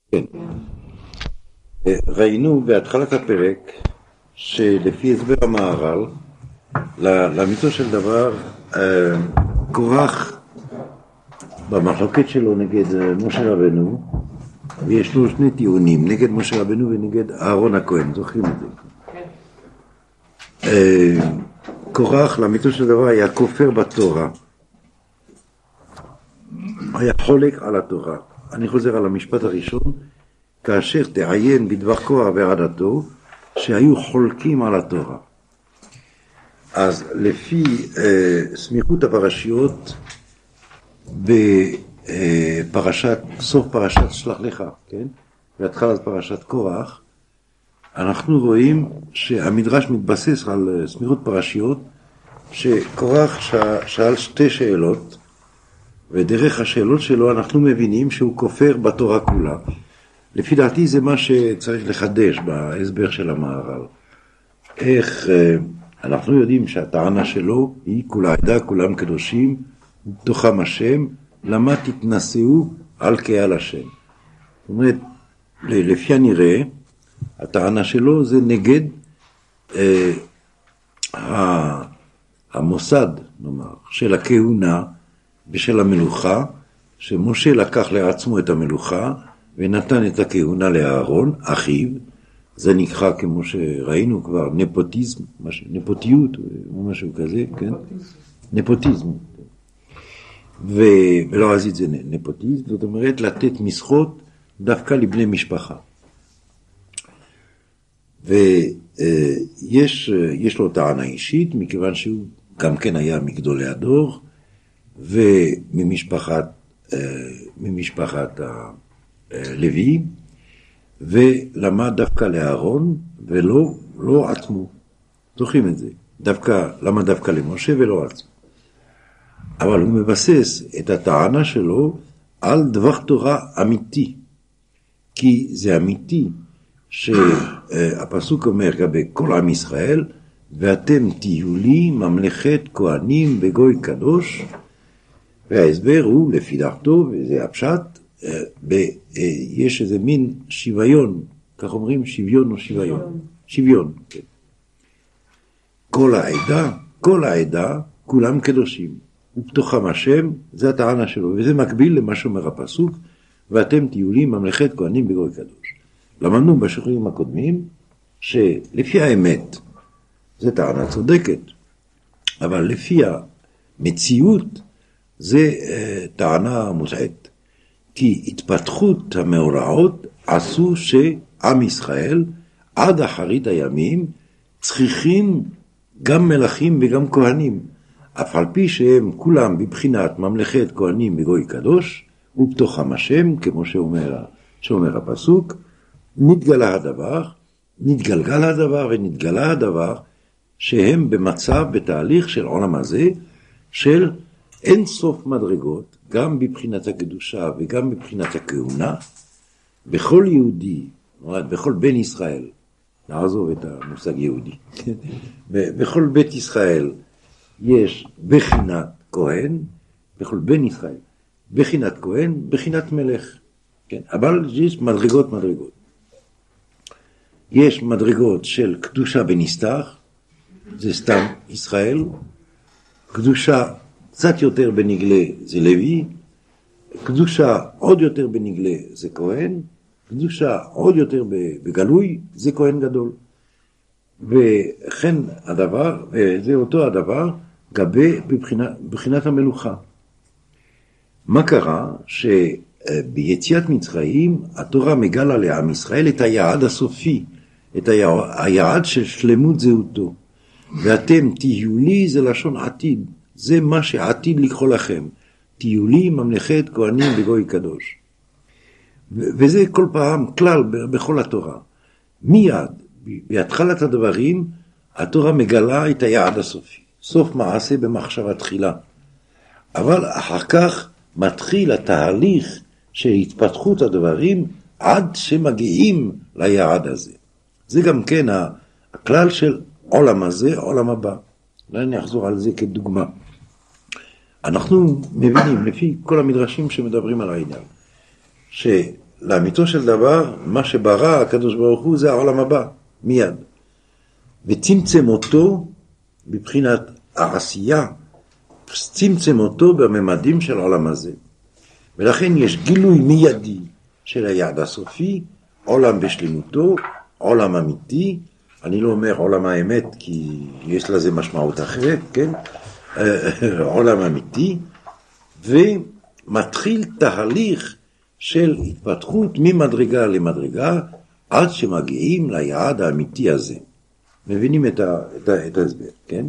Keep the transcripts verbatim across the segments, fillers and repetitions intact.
כן. ראינו בהתחלת הפרק שלפי הסבר המהר"ל לאמיתו של דבר קורח במחלוקת שלו נגד משה רבנו, ויש לו שני טיעונים נגד משה רבנו ונגד אהרון הכהן, זוכרים את זה. קורח לאמיתו של דבר היה כופר בתורה, היה חולק על התורה. אני חוזר על המשפט הראשון, כאשר תעיין בדבר קורח ועדתו שהיו חולקים על התורה. אז לפי אה, סמיכות הפרשיות בפרשת, סוף פרשת שלח לך, כן? והתחלת פרשת קורח, אנחנו רואים שהמדרש מתבסס על סמיכות פרשיות, שקורח שאל שתי שאלות, ודרך השאלות שלו אנחנו מבינים שהוא כופר בתורה כולה. לפי דעתי זה מה שצריך לחדש בהסבר של המהר"ל. איך אנחנו יודעים שהטענה שלו היא כול העדה כולם קדושים בתוכם השם, למה תתנשאו על קהל השם. זאת אומרת, לפי הנראה הטענה שלו זה נגד אה, המוסד, נאמר, של הכהונה ושל המלוכה, שמשה לקח לעצמו את המלוכה ונתן את הכהונה לאהרון, אחיו. זה נקרא כמו שראינו כבר נפוטיזם, משהו, נפוטיות או משהו כזה, כן? נפוטיזם. ו... ולא עזית זה נפוטיזם, זאת אומרת לתת משחות דווקא לבני משפחה. ויש יש לו טענה אישית, מכיוון שהוא גם כן היה מגדולי הדור, וממשפחת ממשפחת הלוי, ולמד דווקא לאהרון ולא לא עצמו. זוכרים את זה. דווקא, למה דווקא למשה ולא עצמו. אבל הוא מבסס את הטענה שלו על דבר תורה אמיתי. כי זה אמיתי שהפסוק אומר לגבי כל עם ישראל, ואתם תהיו לי ממלכת כהנים וגוי קדוש, וההסבר הוא לפי דעתו, וזה הפשט, יש איזה מין שוויון, כך אומרים, שוויון או שוויון? שוויון, כן. כל העדה, כל העדה, כולם קדושים. ובתוכם השם, זה הטענה שלו, וזה מקביל למה שאומר הפסוק, ואתם תהיו לי ממלכת כהנים בגוי קדוש. למדנו בשיעורים הקודמים, שלפי האמת, זה טענה צודקת, אבל לפי המציאות, זה טענה מוטעית. כי התפתחות המאורעות עשו שעם ישראל עד אחרית הימים צריכים גם מלכים וגם כהנים, אף על פי שהם כולם בבחינת ממלכת כהנים בגוי קדוש, ובתוכם השם, כמו שאומר, שאומר הפסוק, נתגלה הדבר, נתגלגל הדבר ונתגלה הדבר, שהם במצב, בתהליך של עולם הזה, של אין סוף מדרגות, גם בבחינת הקדושה וגם בבחינת הכהונה, בכל יהודי, בכל בן ישראל, נעזוב את המושג יהודי, בכל בית ישראל יש בחינת כהן, בכל בן ישראל, בחינת כהן, בחינת מלך, כן? אבל יש מדרגות מדרגות. יש מדרגות של קדושה בנסתר, זה סתם ישראל, קדושה קצת יותר בנגלה זה לוי, קדושה עוד יותר בנגלה זה כהן, קדושה עוד יותר בגלוי זה כהן גדול. וכן הדבר, וזה אותו הדבר, גבי בבחינת, בבחינת המלוכה. מה קרה? שביציאת מצרים התורה מגלה לעם ישראל את היעד הסופי, את היעד של שלמות זהותו. ואתם תהיו לי זה לשון עתיד, זה מה שעתיד לקחו לכם, תהיו לי ממלכת כהנים בגוי קדוש. וזה כל פעם כלל בכל התורה. מיד, בהתחלת הדברים, התורה מגלה את היעד הסופי. סוף מעשה במחשבה תחילה. אבל אחר כך מתחיל התהליך של התפתחות הדברים עד שמגיעים ליעד הזה. זה גם כן הכלל של עולם הזה, עולם הבא. אני אחזור על זה כדוגמה. אנחנו מבינים לפי כל המדרשים שמדברים על העניין, לאמיתו של דבר, מה שברא הקדוש ברוך הוא זה העולם הבא, מיד. וצמצם אותו בבחינת העשייה, צמצם אותו בממדים של העולם הזה. ולכן יש גילוי מיידי של היעד הסופי, עולם בשלמותו, עולם אמיתי, אני לא אומר עולם האמת כי יש לזה משמעות אחרת, כן? עולם אמיתי, ומתחיל תהליך של התפתחות ממדרגה למדרגה, עד שמגיעים ליעד האמיתי הזה. מבינים את, ה, את, ה, את ההסבר, כן?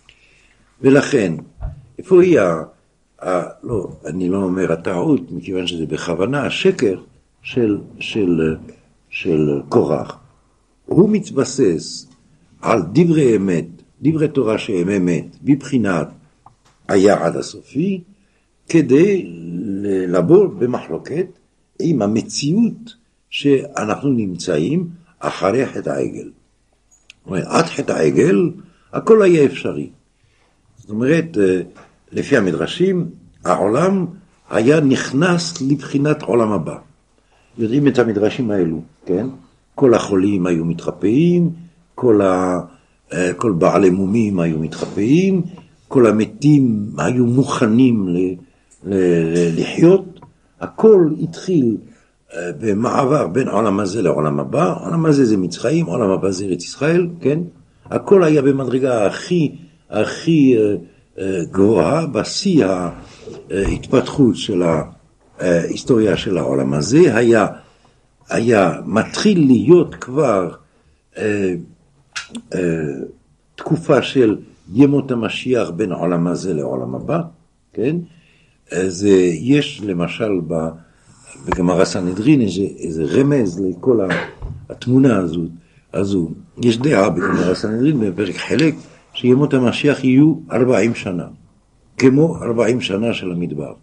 ולכן, איפה היא ה... ה לא, אני לא אומר הטעות, מכיוון שזה בכוונה, השקר של, של, של קורח. הוא מתבסס על דברי אמת, דברי תורה שהם אמת, בבחינת היעד הסופי, כדי לבוא במחלוקת עם המציאות שאנחנו נמצאים אחרי חטא העגל. זאת אומרת, עד חטא העגל, הכל היה אפשרי. זאת אומרת, לפי המדרשים, העולם היה נכנס לבחינת עולם הבא. יודעים את המדרשים האלו, כן? כל החולים היו מתחפאים, כל, ה, כל בעלי מומים היו מתחפאים, כל המתים היו מוכנים ל, ל, ל, לחיות. הכל התחיל במעבר בין העולם הזה לעולם הבא. העולם הזה זה מצרים, העולם הבא זה ארץ ישראל, כן? הכל היה במדרגה הכי, הכי גבוהה, בשיא ההתפתחות של ההיסטוריה של העולם הזה, היה, היה מתחיל להיות כבר אה, אה, תקופה של ימות המשיח בין העולם הזה לעולם הבא, כן? אז יש למשל ב, בגמרא סנהדרין איזה, איזה רמז לכל התמונה הזאת, הזו. יש דעה בגמרא סנהדרין בפרק חלק, שימות המשיח יהיו ארבעים שנה, כמו ארבעים שנה של המדבר.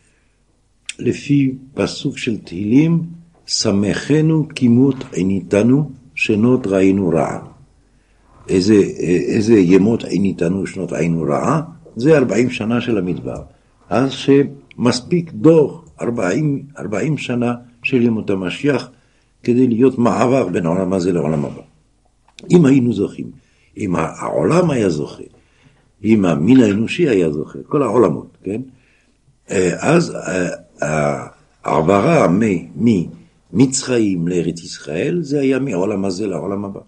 לפי פסוק של תהילים, שמחנו כימות עיניתנו, שנות ראינו רעה. איזה, איזה ימות עיניתנו, שנות ראינו רעה? זה ארבעים שנה של המדבר. אז שמספיק דור ארבעים, ארבעים שנה של ימות המשיח, כדי להיות מעבר בין העולם הזה לעולם הבא. אם היינו זוכים, אם העולם היה זוכה, אם המין האנושי היה זוכה, כל העולמות, כן? אז העברה ממצרים לארץ ישראל, זה היה מעולם הזה לעולם הבא.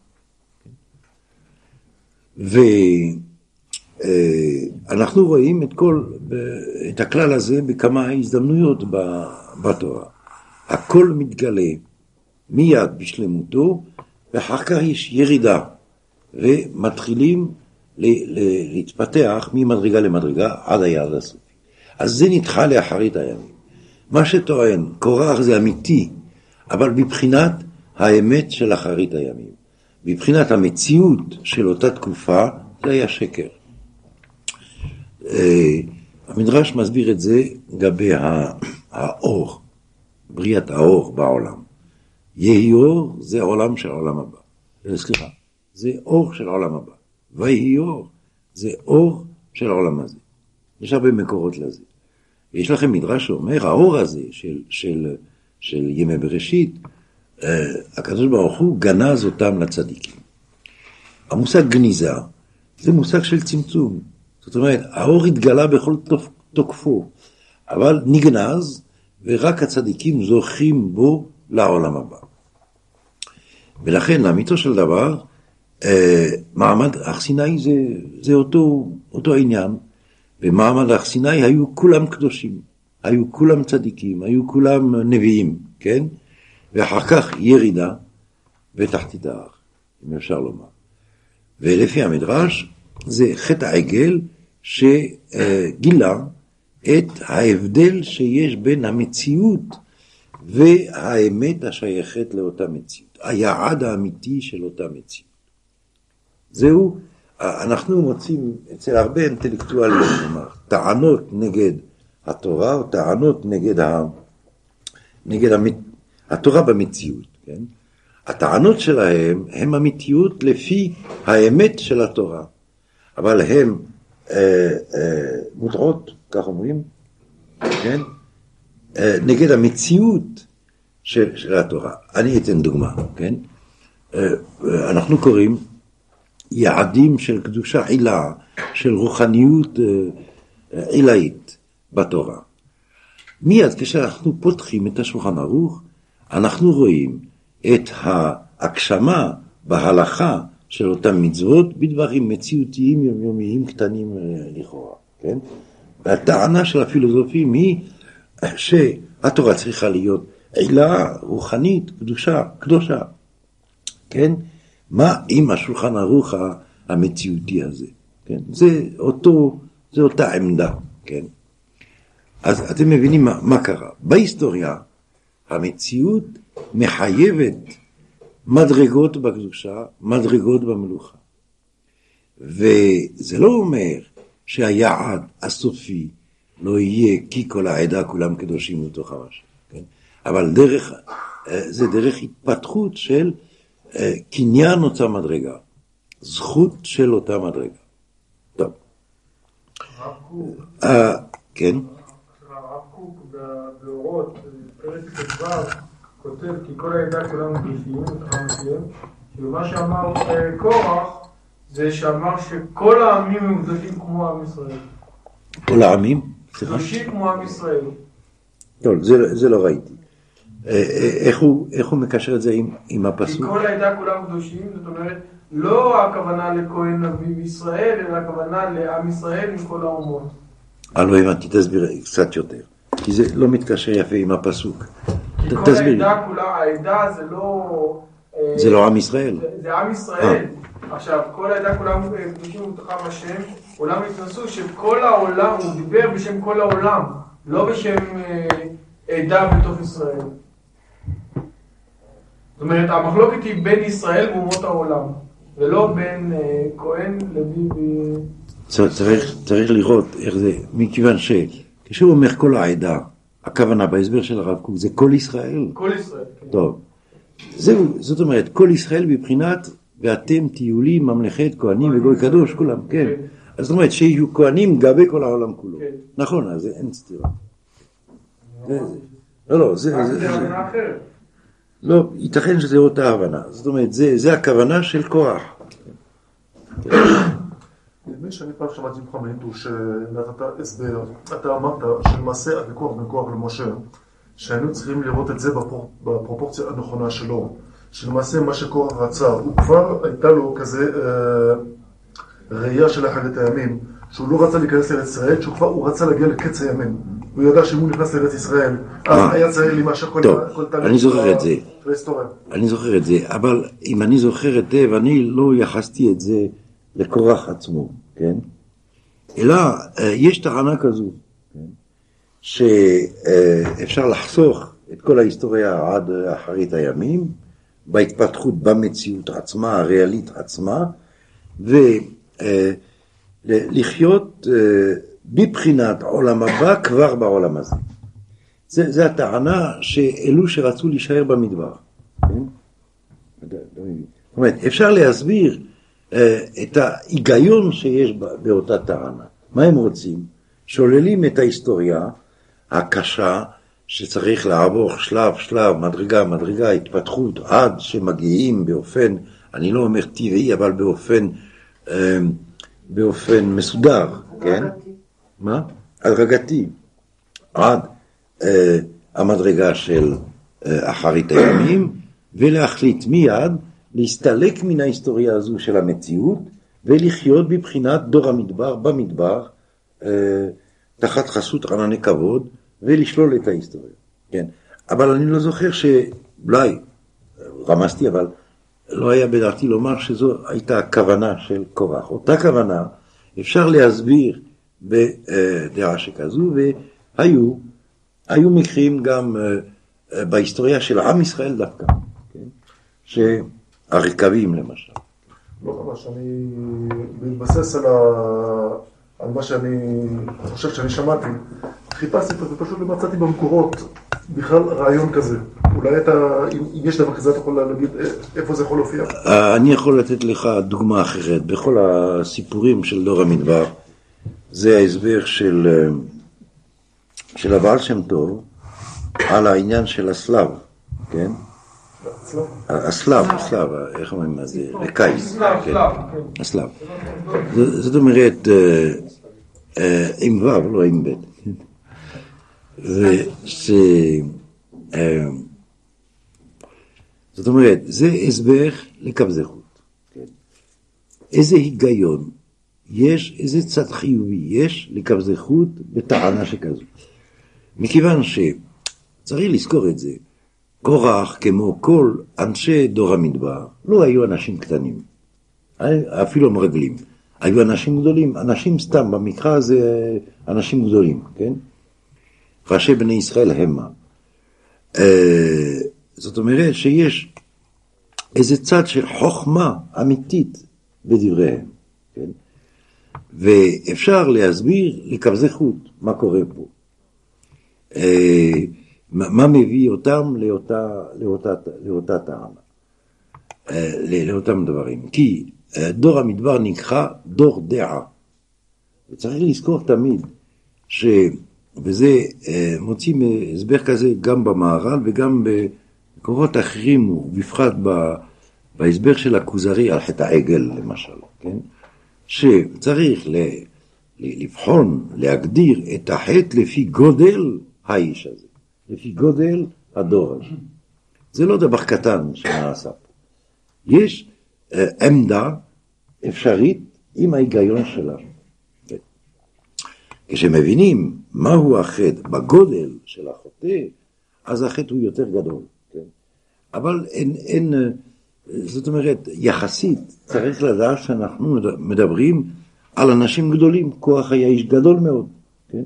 ואנחנו רואים את כל, את הכלל הזה בכמה הזדמנויות בתורה. הכל מתגלה מיד בשלמותו, ואחר כך יש ירידה, ומתחילים להתפתח ממדרגה למדרגה עד היעד הסופי. אז זה נדחה לאחרית הימים. מה שטוען, קורח זה אמיתי, אבל בבחינת האמת של אחרית הימים. בבחינת המציאות של אותה תקופה, זה היה שקר. המדרש מסביר את זה לגבי האור, בריאת האור בעולם. יהי אור זה עולם של עולם הבא. סליחה, זה אור של עולם הבא. ויהי אור זה אור של העולם הזה. יש הרבה מקורות לזה. יש לכם מדרש שאומר, האור הזה של, של, של ימי בראשית, הקדוש ברוך הוא גנז אותם לצדיקים. המושג גניזה זה מושג של צמצום. זאת אומרת, האור התגלה בכל תוקפו, אבל נגנז, ורק הצדיקים זוכים בו לעולם הבא. ולכן, לאמיתו של דבר, מעמד הר סיני זה, זה אותו, אותו עניין, ומעמד הר סיני היו כולם קדושים, היו כולם צדיקים, היו כולם נביאים, כן? ואחר כך ירידה ותחתית ההר, אם אפשר לומר. ולפי המדרש, זה חטא העגל שגילה את ההבדל שיש בין המציאות והאמת השייכת לאותה מציאות. היעד האמיתי של אותה מציאות. זהו, אנחנו מוצאים אצל הרבה אינטלקטואלים, כלומר, טענות נגד התורה או טענות נגד, ה... נגד המת... התורה במציאות. כן? הטענות שלהם הם אמיתיות לפי האמת של התורה, אבל הם אה, אה, מוטעות, כך אומרים, כן? אה, נגד המציאות של, של התורה. אני אתן דוגמה, כן? אנחנו קוראים יעדים של קדושה עילה, של רוחניות עילאית בתורה. מיד כשאנחנו פותחים את השולחן ערוך, אנחנו רואים את ההגשמה בהלכה של אותם מצוות בדברים מציאותיים יומיומיים קטנים לכאורה, כן? והטענה של הפילוסופים היא שהתורה צריכה להיות עילה רוחנית, קדושה, קדושה, כן? מה עם השולחן ערוך המציאותי הזה, כן? זה אותו, זה אותה עמדה, כן? אז אתם מבינים מה, מה קרה? בהיסטוריה המציאות מחייבת מדרגות בקדושה, מדרגות במלוכה. וזה לא אומר שהיעד הסופי לא יהיה כי כל העדה כולם קדושים מתוך המשהו, כן? אבל דרך, זה דרך התפתחות של קניין אותה מדרגה, זכות של אותה מדרגה. טוב. הרב קוק. כן? הרב קוק באורות, פרק כ"ו, כותב כי כל העדה כולם קדושים, ומה שאמר קורח זה שאמר שכל העמים הם קדושים כמו עם ישראל. כל העמים? קדושים כמו עם ישראל. טוב, זה, זה לא ראיתי. איך הוא, איך הוא מקשר את זה עם, עם הפסוק? כי כל העדה כולם קדושים, זאת אומרת, לא הכוונה לכהן נביא בישראל, אלא הכוונה לעם ישראל עם כל האומות. אה, לא הבנתי, תסביר קצת יותר. כי זה לא מתקשר יפה עם הפסוק. כי כל העדה כולה, העדה זה לא... זה לא עם ישראל. זה, זה עם ישראל. עכשיו, כל העדה כולם קדושים ומתוכם השם, עולם התנסו שכל העולם, הוא דיבר בשם כל העולם, לא בשם עדה בתוך ישראל. זאת אומרת, המחלוקת היא בין ישראל ואומות העולם, ולא בין כהן לוי ו... צריך, צריך לראות איך זה, מכיוון שכשהוא אומר כל העדה, הכוונה בהסבר של הרב קוק זה כל ישראל. כל ישראל, כן. טוב. זהו, זאת אומרת, כל ישראל בבחינת, ואתם תהיו לי ממלכת כהנים וגוי קדוש, כולם, כן. אז זאת אומרת, שיהיו כהנים גבי כל העולם כולו. נכון, אז אין סתירה. לא, לא, זה... זה הבנה אחרת. לא, ייתכן שזה אותה הבנה. זאת אומרת, זה הכוונה של כוח. נדמה שאני פעם שמעתי ממך מהינדו שנתת הסבר, אתה אמרת שלמעשה הוויכוח בין קורח למשה, שהיינו צריכים לראות את זה בפרופורציה הנכונה שלו, שלמעשה מה שקורח רצה, הוא כבר הייתה לו כזה אה, ראייה של אחרית הימים, שהוא לא רצה להיכנס לארץ ישראל, שהוא כבר הוא רצה להגיע לקץ הימים. הוא ידע שאם הוא נכנס לארץ ישראל, אז היה צריך להימשך כל תהליך. אני זוכר את זה. אני זוכר את זה, אבל אם אני זוכר היטב, אני לא יחסתי את זה לקורח עצמו, כן? אלא יש טענה כזו, כן? שאפשר לחסוך את כל ההיסטוריה עד אחרית הימים, בהתפתחות במציאות עצמה, הריאלית עצמה, ולחיות בבחינת עולם הבא כבר בעולם הזה. זה, זה הטענה שאלו שרצו להישאר במדבר. כן? זאת אומרת, אפשר להסביר את ההיגיון שיש באותה טענה. מה הם רוצים? שוללים את ההיסטוריה הקשה שצריך לעבור שלב, שלב, מדרגה, מדרגה, התפתחות, עד שמגיעים באופן, אני לא אומר טבעי, אבל באופן, באופן מסודר, כן? מה? הדרגתי. עד המדרגה של אחרית הימים, ולהחליט מיד להסתלק מן ההיסטוריה הזו של המציאות, ולחיות בבחינת דור המדבר, במדבר, תחת חסות ענני כבוד, ולשלול את ההיסטוריה. כן. אבל אני לא זוכר שאולי, רמזתי, אבל לא היה בדעתי לומר שזו הייתה הכוונה של קורח. אותה כוונה אפשר להסביר בדעה שכזו, והיו היו מקרים גם בהיסטוריה של עם ישראל דווקא, כן? שהרכבים למשל. לא ממש, אני מתבסס על, ה... על מה שאני חושב שאני שמעתי, חיפשתי ופשוט מצאתי במקורות בכלל רעיון כזה. אולי אתה, אם יש דבר כזה, אתה יכול להגיד איפה זה יכול להופיע? אני יכול לתת לך דוגמה אחרת. בכל הסיפורים של דור המדבר, זה ההסבר של, של הבעל שם טוב על העניין של הסלב, כן? צלב. הסלב, הסלב, איך אומרים מה זה? לקיץ. סלב, כן. סלב, כן. הסלב. ז- זאת אומרת, אה, אה, עם ו', לא עם ב'. וש... אה, זאת אומרת, זה הסבר לקו זכות. כן? איזה היגיון יש, איזה צד חיובי יש לקו זכות בטענה שכזו. מכיוון שצריך לזכור את זה, קורח, כמו כל אנשי דור המדבר, לא היו אנשים קטנים, אפילו מרגלים. היו אנשים גדולים, אנשים סתם, במקרא הזה אנשים גדולים, כן? ראשי בני ישראל המה. זאת אומרת שיש איזה צד של חוכמה אמיתית בדבריהם, כן? ואפשר להסביר לקו זכות מה קורה פה. מה מביא אותם לאותה, לאותה, לאותה טענה, לאותם דברים. כי דור המדבר נקרא דור דעה. וצריך לזכור תמיד, ש... וזה מוצאים הסבר כזה גם במהר"ל וגם במקורות אחרים, ובפרט בהסבר של הכוזרי על חטא העגל למשל, כן? שצריך לבחון, להגדיר את החטא לפי גודל האיש הזה, לפי גודל הדור הזה. זה לא דבר קטן שנעשה פה. יש עמדה אפשרית עם ההיגיון שלה. כשמבינים מהו החטא בגודל של החוטא, אז החטא הוא יותר גדול. כן? אבל אין, אין, זאת אומרת, יחסית צריך לדעת שאנחנו מדברים על אנשים גדולים, כוח היה איש גדול מאוד. כן?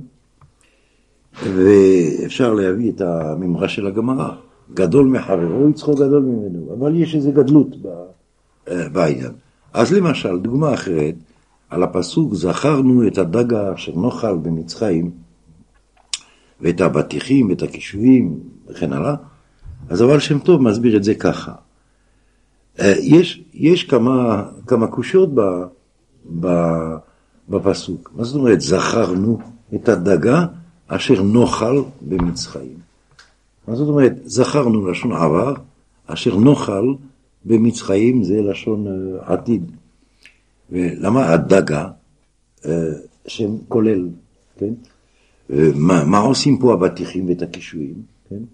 ואפשר להביא את הממרה של הגמרא, גדול מחברו, יצחו גדול ממנו, אבל יש איזו גדלות בעניין. אז למשל, דוגמה אחרת, על הפסוק, זכרנו את הדגה אשר נאכל במצרים, ואת הבטיחים, ואת הקישואים, וכן הלאה. אז אבל שם טוב מסביר את זה ככה. יש, יש כמה, כמה קושיות ב, ב, בפסוק. מה זאת אומרת, זכרנו את הדגה אשר נאכל במצרים. מה זאת אומרת, זכרנו לשון עבר, אשר נאכל במצרים זה לשון עתיד. ולמה הדגה, שם כולל, כן? מה, מה עושים פה הבטיחים ואת הקישואים, כן?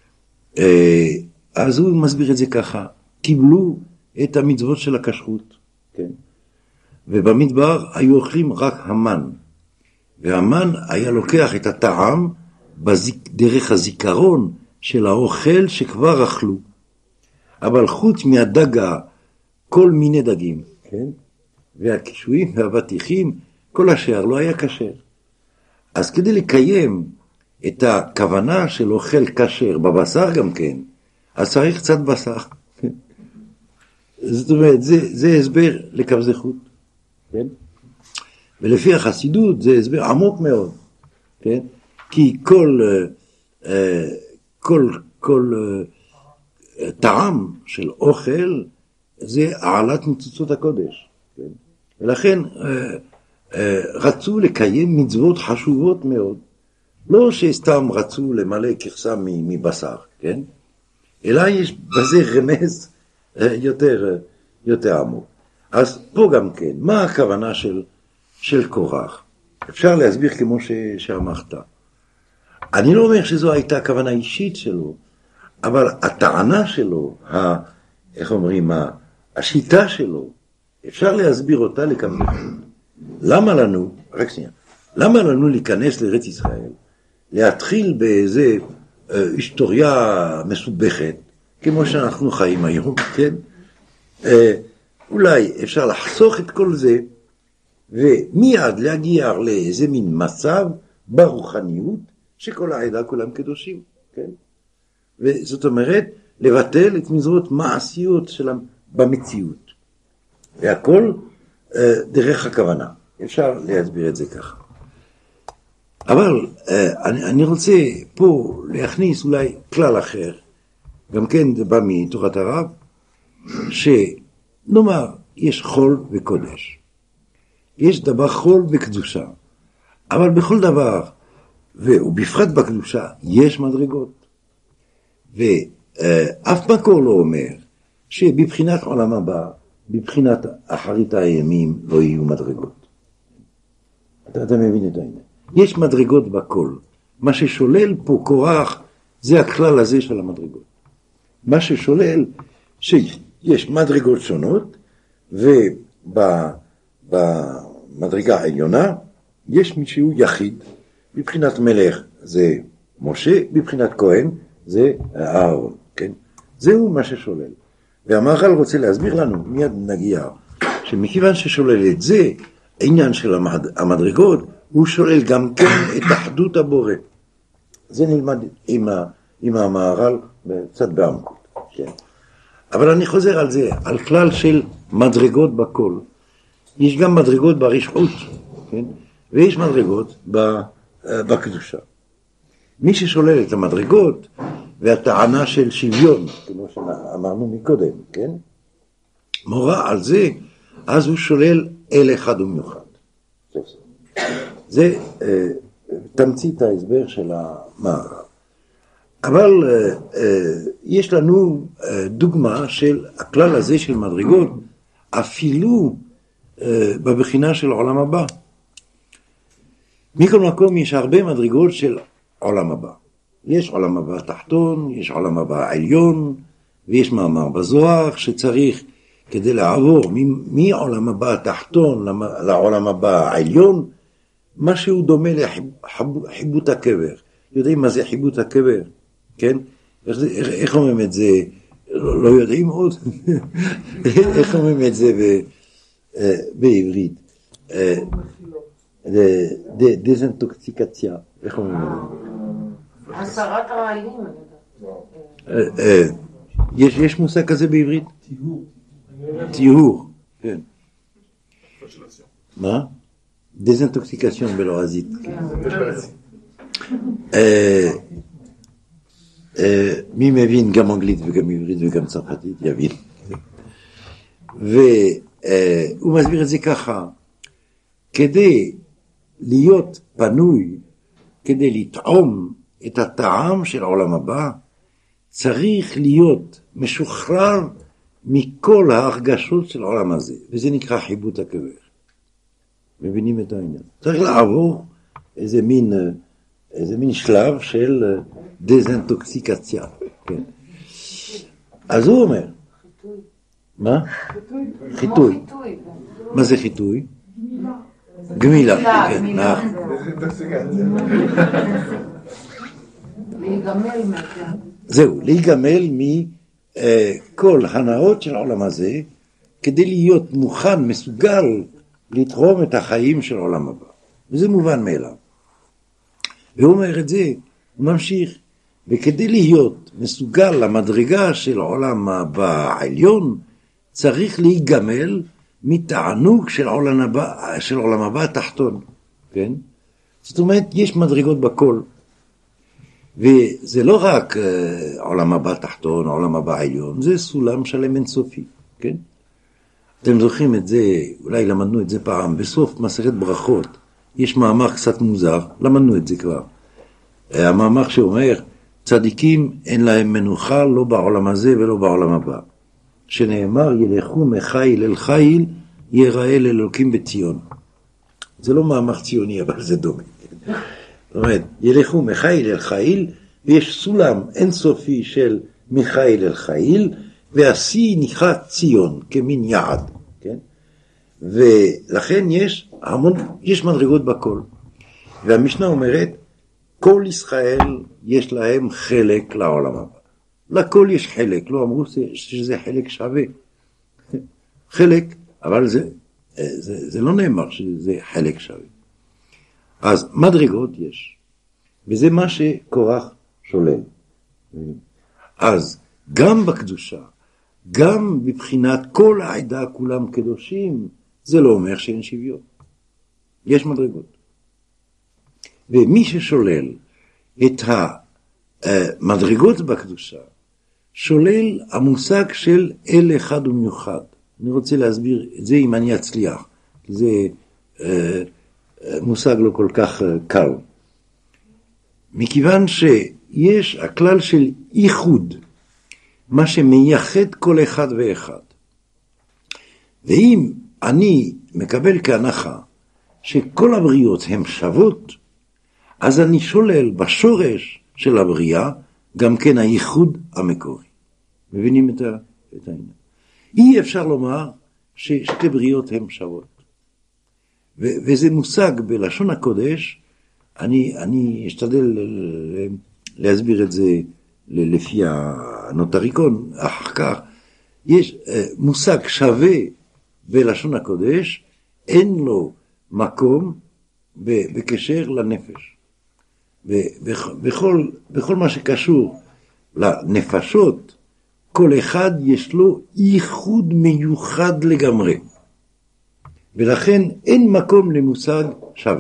אז הוא מסביר את זה ככה, קיבלו את המצוות של הכשרות, כן? ובמדבר היו אוכלים רק המן, והמן היה לוקח את הטעם בזיק, דרך הזיכרון של האוכל שכבר אכלו. אבל חוץ מהדגה, כל מיני דגים, כן? והקישואים והבטיחים, כל השאר לא היה כשר. אז כדי לקיים את הכוונה של אוכל כשר, בבשר גם כן, אז צריך קצת בשר. זאת אומרת, זה, זה הסבר לקו זכות. כן? ולפי החסידות זה הסבר עמוק מאוד. כן? כי כל, כל, כל טעם של אוכל זה העלת ניצוצות הקודש. כן? ולכן רצו לקיים מצוות חשובות מאוד. לא שסתם רצו למלא ככסה מבשר, כן? אלא יש בזה רמז יותר, יותר עמוק. אז פה גם כן, מה הכוונה של, של קורח? אפשר להסביר כמו ש, שאמרת. אני לא אומר שזו הייתה הכוונה אישית שלו, אבל הטענה שלו, ה, איך אומרים, השיטה שלו, אפשר להסביר אותה לכמה. למה לנו, רק שנייה, למה לנו להיכנס לארץ ישראל, להתחיל באיזה אה, היסטוריה מסובכת, כמו שאנחנו חיים היום, כן? אה, אולי אפשר לחסוך את כל זה, ומיד להגיע לאיזה מין מצב ברוחניות, שכל העדה כולם קדושים, כן? וזאת אומרת, לבטל את מצוות מעשיות שלהם במציאות. והכל אה, דרך הכוונה. אפשר להסביר את זה ככה. אבל אה, אני, אני רוצה פה להכניס אולי כלל אחר, גם כן זה בא מתורת הרב, שנאמר, יש חול וקודש. יש דבר חול וקדושה. אבל בכל דבר, ובפרט בקדושה, יש מדרגות. אף מקור לא אומר שבבחינת עולם הבא, בבחינת אחרית הימים לא יהיו מדרגות. אתה, אתה מבין את העניין. יש מדרגות בכל. מה ששולל פה כוח זה הכלל הזה של המדרגות. מה ששולל שיש מדרגות שונות, ובמדרגה העליונה יש מישהו יחיד. בבחינת מלך זה משה, בבחינת כהן זה אהרון, כן? זהו מה ששולל. והמהר"ל רוצה להסביר לנו, מיד נגיע, שמכיוון ששולל את זה, העניין של המדרגות, הוא שולל גם כן את אחדות הבורא. זה נלמד עם, ה, עם המהר"ל קצת בעמקות, כן? אבל אני חוזר על זה, על כלל של מדרגות בכל. יש גם מדרגות ברשעות, כן? ויש מדרגות בקדושה. מי ששולל את המדרגות, והטענה של שוויון, כמו שאמרנו מקודם, כן? מורה על זה, אז הוא שולל אל אחד ומיוחד. זה אה, תמצית ההסבר של המהר"ל. אבל אה, אה, יש לנו אה, דוגמה של הכלל הזה של מדרגות, אפילו אה, בבחינה של עולם הבא. מכל מקום יש הרבה מדרגות של עולם הבא. יש עולם הבא תחתון, יש עולם הבא עליון, ויש מאמר בזוהר שצריך כדי לעבור מעולם הבא תחתון לעולם הבא העליון, משהו דומה לחיבוט הקבר. יודעים מה זה חיבוט הקבר? כן? איך, איך, איך אומרים את זה? לא, לא יודעים עוד? איך אומרים את זה ב, בעברית? דזנטוקסיקציה. איך אומרים את זה? הסרת הרעלים. יש יש מושג כזה בעברית? טיהור. טיהור, כן. מה? דזנטוקסיקציון בלועזית. מי מבין גם אנגלית וגם עברית וגם צרפתית יבין. והוא מסביר את זה ככה, כדי להיות פנוי, כדי לטעום את הטעם של העולם הבא, צריך להיות משוחרר מכל ההרגשות של העולם הזה, וזה נקרא חיבוט הקבר. מבינים את העניין? צריך לעבור איזה מין, איזה מין שלב של דזנטוקסיקציה. כן. אז הוא אומר, חיטוי. מה? חיטוי. חיטוי. מה זה חיטוי? גמילה. כן, נכון. להיגמל מהכלל. זהו, להיגמל מכל הנאות של העולם הזה, כדי להיות מוכן, מסוגל, לתרום את החיים של העולם הבא. וזה מובן מאליו. והוא אומר את זה, הוא ממשיך, וכדי להיות מסוגל למדרגה של העולם הבא העליון, צריך להיגמל מתענוג של העולם הבא, של העולם הבא התחתון. כן? זאת אומרת, יש מדרגות בכל. וזה לא רק uh, עולם הבא תחתון, עולם הבא עליון, זה סולם שלם אינסופי, כן? אתם זוכרים את זה, אולי למדנו את זה פעם, בסוף מסכת ברכות, יש מאמר קצת מוזר, למדנו את זה כבר. המאמר שאומר, צדיקים אין להם מנוחה לא בעולם הזה ולא בעולם הבא. שנאמר, ילכו מחיל אל חיל, יראה לאלוקים בציון. זה לא מאמר ציוני, אבל זה דומה. זאת אומרת, ילכו מחיל אל חיל, ויש סולם אינסופי של מחיל אל חיל, והשיא נקרא ציון, כמין יעד, כן? ולכן יש המון, יש מדרגות בכל. והמשנה אומרת, כל ישראל יש להם חלק לעולם הבא. לכל יש חלק, לא אמרו שזה חלק שווה. חלק, אבל זה, זה, זה לא נאמר שזה חלק שווה. אז מדרגות יש, וזה מה שקורח שולל. אז גם בקדושה, גם מבחינת כל העדה כולם קדושים, זה לא אומר שאין שוויון. יש מדרגות. ומי ששולל את המדרגות בקדושה, שולל המושג של אל אחד ומיוחד. אני רוצה להסביר את זה אם אני אצליח. זה אה, מושג לא כל כך אה, קל. מכיוון שיש הכלל של ייחוד מה שמייחד כל אחד ואחד. ואם אני מקבל כהנחה שכל הבריאות הן שוות, אז אני שולל בשורש של הבריאה גם כן הייחוד המקורי. מבינים את העניין? אי אפשר לומר ששתי בריאות הן שוות. ו- וזה מושג בלשון הקודש, אני, אני אשתדל להסביר את זה לפי הנוטריקון, אחר כך. יש מושג שווה בלשון הקודש, אין לו מקום בקשר לנפש. בכל, בכל מה שקשור לנפשות, כל אחד יש לו ייחוד מיוחד לגמרי. ולכן אין מקום למושג שווה.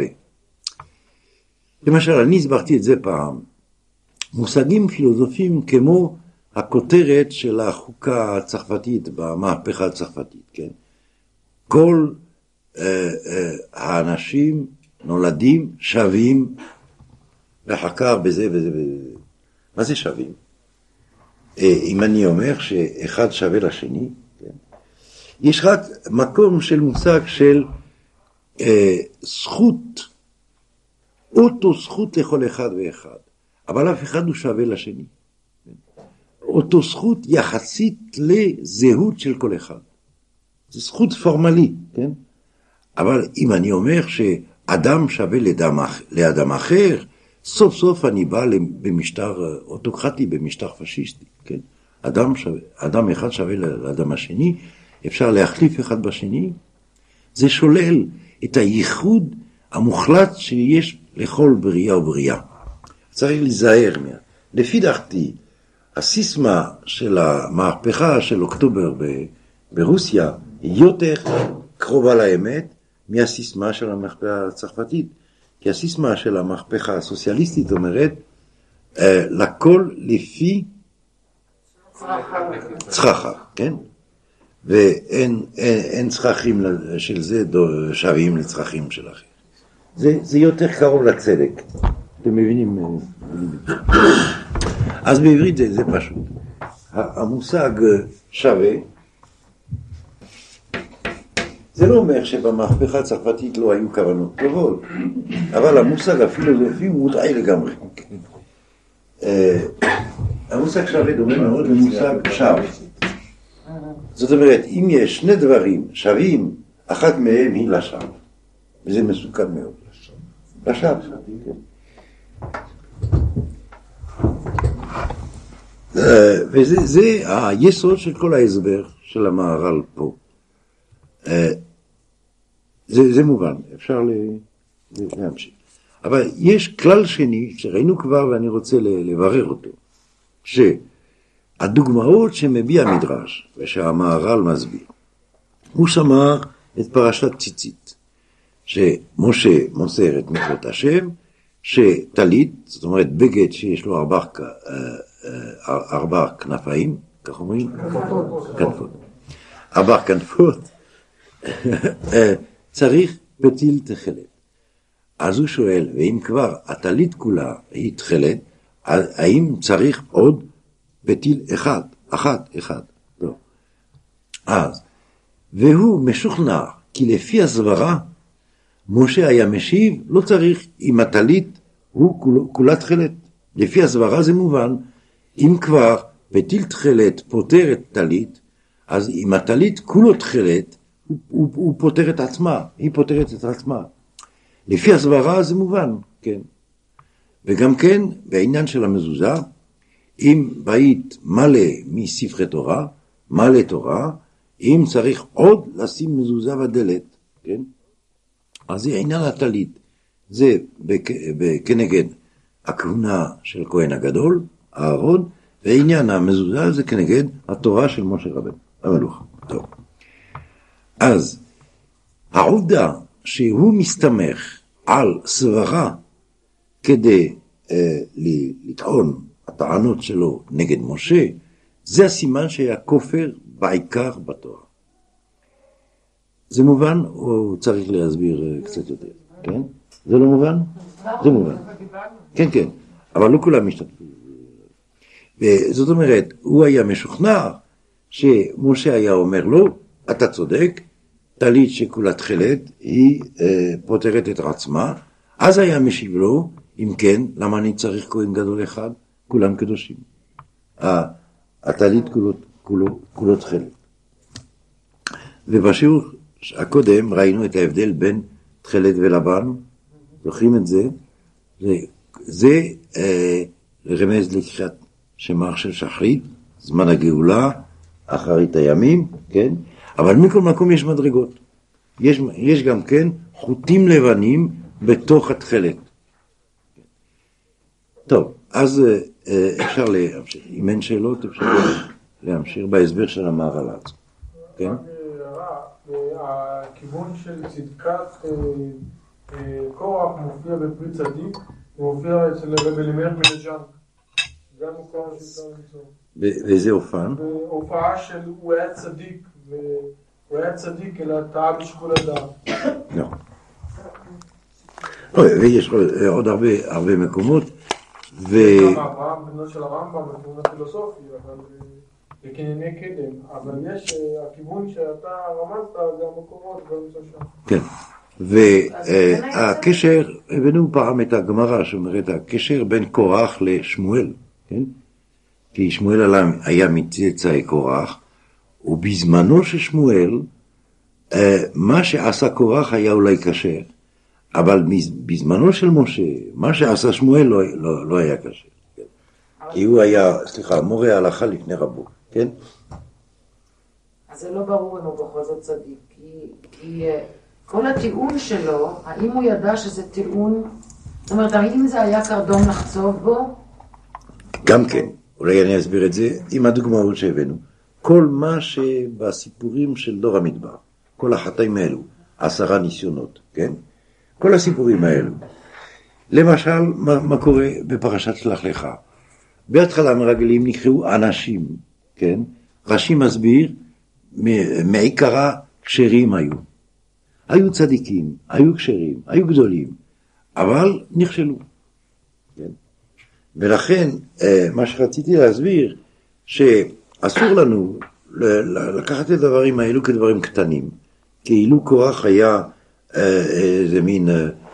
למשל, אני הסברתי את זה פעם. מושגים פילוסופיים כמו הכותרת של החוקה הצרפתית במהפכה הצרפתית, כן? כל אה, אה, האנשים נולדים שווים לחקר בזה וזה וזה. מה זה שווים? אה, אם אני אומר שאחד שווה לשני, כן? יש רק מקום של מושג של אה, זכות, אותו זכות לכל אחד ואחד, אבל אף אחד הוא שווה לשני. אותו זכות יחסית לזהות של כל אחד. זו זכות פורמלית, כן? אבל אם אני אומר שאדם שווה לאדם, לאדם אחר, סוף סוף אני בא במשטר אוטוקרטי, במשטר פשיסטי, כן? אדם, שווה, אדם אחד שווה לאדם השני, אפשר להחליף אחד בשני, זה שולל את הייחוד המוחלט שיש לכל בריאה ובריאה. צריך להיזהר מה. לפי דעתי, הסיסמה של המהפכה של אוקטובר ב- ברוסיה היא יותר קרובה לאמת מהסיסמה של המהפכה הצרפתית. כי הסיסמה של המהפכה הסוציאליסטית אומרת, אה, לכל לפי צרכה, כן? ואין אין, אין צרכים של זה שווים לצרכים של אחר. זה, זה יותר קרוב לצדק. אתם מבינים? אז בעברית זה, זה פשוט. המושג שווה, זה לא אומר שבמהפכה הצרפתית לא היו כוונות טובות, אבל המושג הפילוסופי הוא מוטעי לגמרי. המושג שווה דומה מאוד למושג שווה. זאת אומרת, אם יש שני דברים שווים, אחת מהם היא לשווא. וזה מסוכן מאוד. לשווא, כן. וזה זה היסוד של כל ההסבר של המהר"ל פה. זה, זה מובן, אפשר להמשיך. אבל יש כלל שני שראינו כבר ואני רוצה לברר אותו, שהדוגמאות שמביע המדרש ושהמהר"ל מסביר, הוא שמר את פרשת ציצית, שמשה מוסר את מצוות השם, שטלית, זאת אומרת בגד שיש לו ארבע, ארבע כנפיים, כך אומרים? כנפות. ארבע כנפות, צריך פתיל תכלת. אז הוא שואל, ואם כבר הטלית כולה היא תכלת, האם צריך עוד פתיל אחד, אחת, אחד? לא. אז, והוא משוכנע, כי לפי הסברה, משה היה משיב, לא צריך, אם הטלית הוא כולה תכלת. לפי הסברה זה מובן, אם כבר פתיל תכלת פותר את טלית, אז אם הטלית כולו תכלת, הוא, הוא, הוא פותר את עצמה, היא פותרת את עצמה. לפי הסברה זה מובן, כן. וגם כן, בעניין של המזוזה, אם בית מלא מספרי תורה, מלא תורה, אם צריך עוד לשים מזוזה בדלת, כן? אז זה עניין הטלית. זה כנגד הכהונה של כהן הגדול, הארון, ועניין המזוזה זה כנגד התורה של משה רבנו, המלוך. טוב. אז העובדה שהוא מסתמך על סברה כדי אה, לטעון הטענות שלו נגד משה, זה הסימן שהיה כופר בעיקר בתורה. זה מובן או צריך להסביר קצת יותר? כן? זה לא מובן? זה מובן. כן, כן. אבל לא כולם משתתפו. וזאת אומרת, הוא היה משוכנע שמשה היה אומר לו, אתה צודק, טלית שכולה תכלת, היא אה, פותרת את עצמה, אז היה משיב לו, אם כן, למה אני צריך כהן גדול אחד? כולם קדושים. הטלית כולו, כולו, כולו תכלת. ובשיעור הקודם ראינו את ההבדל בין תכלת ולבן, זוכרים את זה? זה, זה אה, רמז לקריאת שמר של שחרית, זמן הגאולה, אחרית הימים, כן? אבל מכל מקום יש מדרגות. יש, יש גם כן חוטים לבנים בתוך התכלת. טוב, אז אה, אפשר להמשיך. אם אין שאלות, אפשר להמשיך בהסבר של המהר"ל. כן? הכיוון של צדקת קורח מופיע בפרי צדיק, הוא מופיע אצל רבי אלימלך מלז'אנק. גם הוא קורא שאתה למצוא. ואיזה הופעה? הופעה של הוא היה צדיק, והוא היה צדיק אלא טעה בשיקול הדעת. לא. ויש עוד הרבה הרבה מקומות. גם אברהם, בנו של הרמב"ם, בכיוון הפילוסופי, אבל בקנייני קדם. אבל יש, הכיוון שאתה רמזת, זה המקורות, גם שם. כן. והקשר, הבאנו פעם את הגמרא שאומרת, הקשר בין קורח לשמואל, כן? כי שמואל היה מצאצאי קורח, ובזמנו של שמואל, מה שעשה קורח היה אולי קשר, אבל בזמנו של משה, מה שעשה שמואל לא, לא, לא היה קשר. כן? כי הוא היה, סליחה, מורה הלכה לפני רבו, כן? אז זה לא ברור אם הוא בכל זאת צדיק, כי, כי כל הטיעון שלו, האם הוא ידע שזה טיעון, זאת אומרת, האם זה היה קרדום לחצוב בו? גם כן, אולי אני אסביר את זה עם הדוגמאות שהבאנו. כל מה שבסיפורים של דור המדבר, כל החטאים האלו, עשרה ניסיונות, כן? כל הסיפורים האלו. למשל, מה, מה קורה בפרשת שלח לך? בהתחלה מרגלים נקראו אנשים, כן? רש"י מסביר, מעיקרה כשרים היו. היו צדיקים, היו כשרים, היו גדולים, אבל נכשלו. כן? ולכן, מה שרציתי להסביר, שאסור לנו לקחת את הדברים האלו כדברים קטנים, כאילו קורח היה איזה מין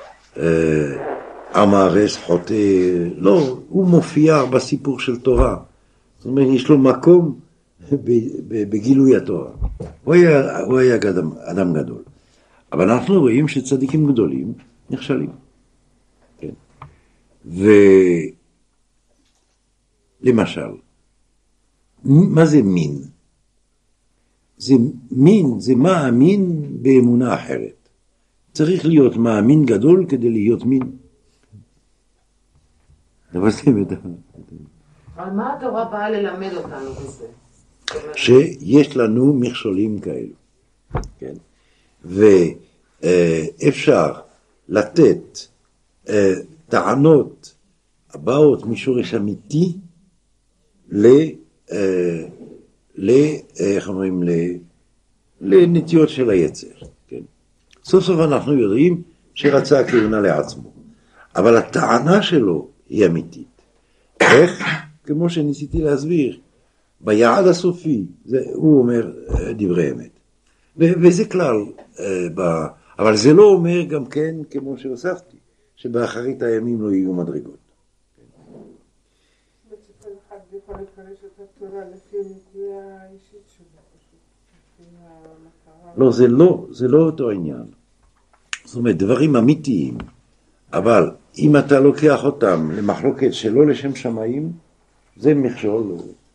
עם הארץ חוטא, לא, הוא מופיע בסיפור של תורה. זאת אומרת, יש לו מקום בגילוי התורה. הוא היה, הוא היה אדם, אדם גדול. אבל אנחנו רואים שצדיקים גדולים נכשלים. כן. ולמשל, מה זה מין? זה מין, זה מאמין באמונה אחרת. צריך להיות מאמין גדול כדי להיות מין. אבל זה מדבר. אבל מה התורה באה ללמד אותנו בזה? שיש לנו מכשולים כאלו. כן? ואפשר לתת טענות הבאות משורש אמיתי ל... ל... איך אומרים? לנטיות של היצר. כן? סוף סוף אנחנו יודעים שרצה הכהונה לעצמו. אבל הטענה שלו היא אמיתית. איך? כמו שניסיתי להסביר, ביעד הסופי, זה, הוא אומר דברי אמת. ו- וזה כלל, ב- אבל זה לא אומר גם כן, כמו שהוספתי, שבאחרית הימים לא יהיו מדרגות. כל אחד יכול לפרש את התורה לפי נטייה האישית שלו, לפי המטרה. לא, זה לא, זה לא אותו עניין. זאת אומרת, דברים אמיתיים, אבל אם אתה לוקח אותם למחלוקת שלא לשם שמיים, זה מכשול.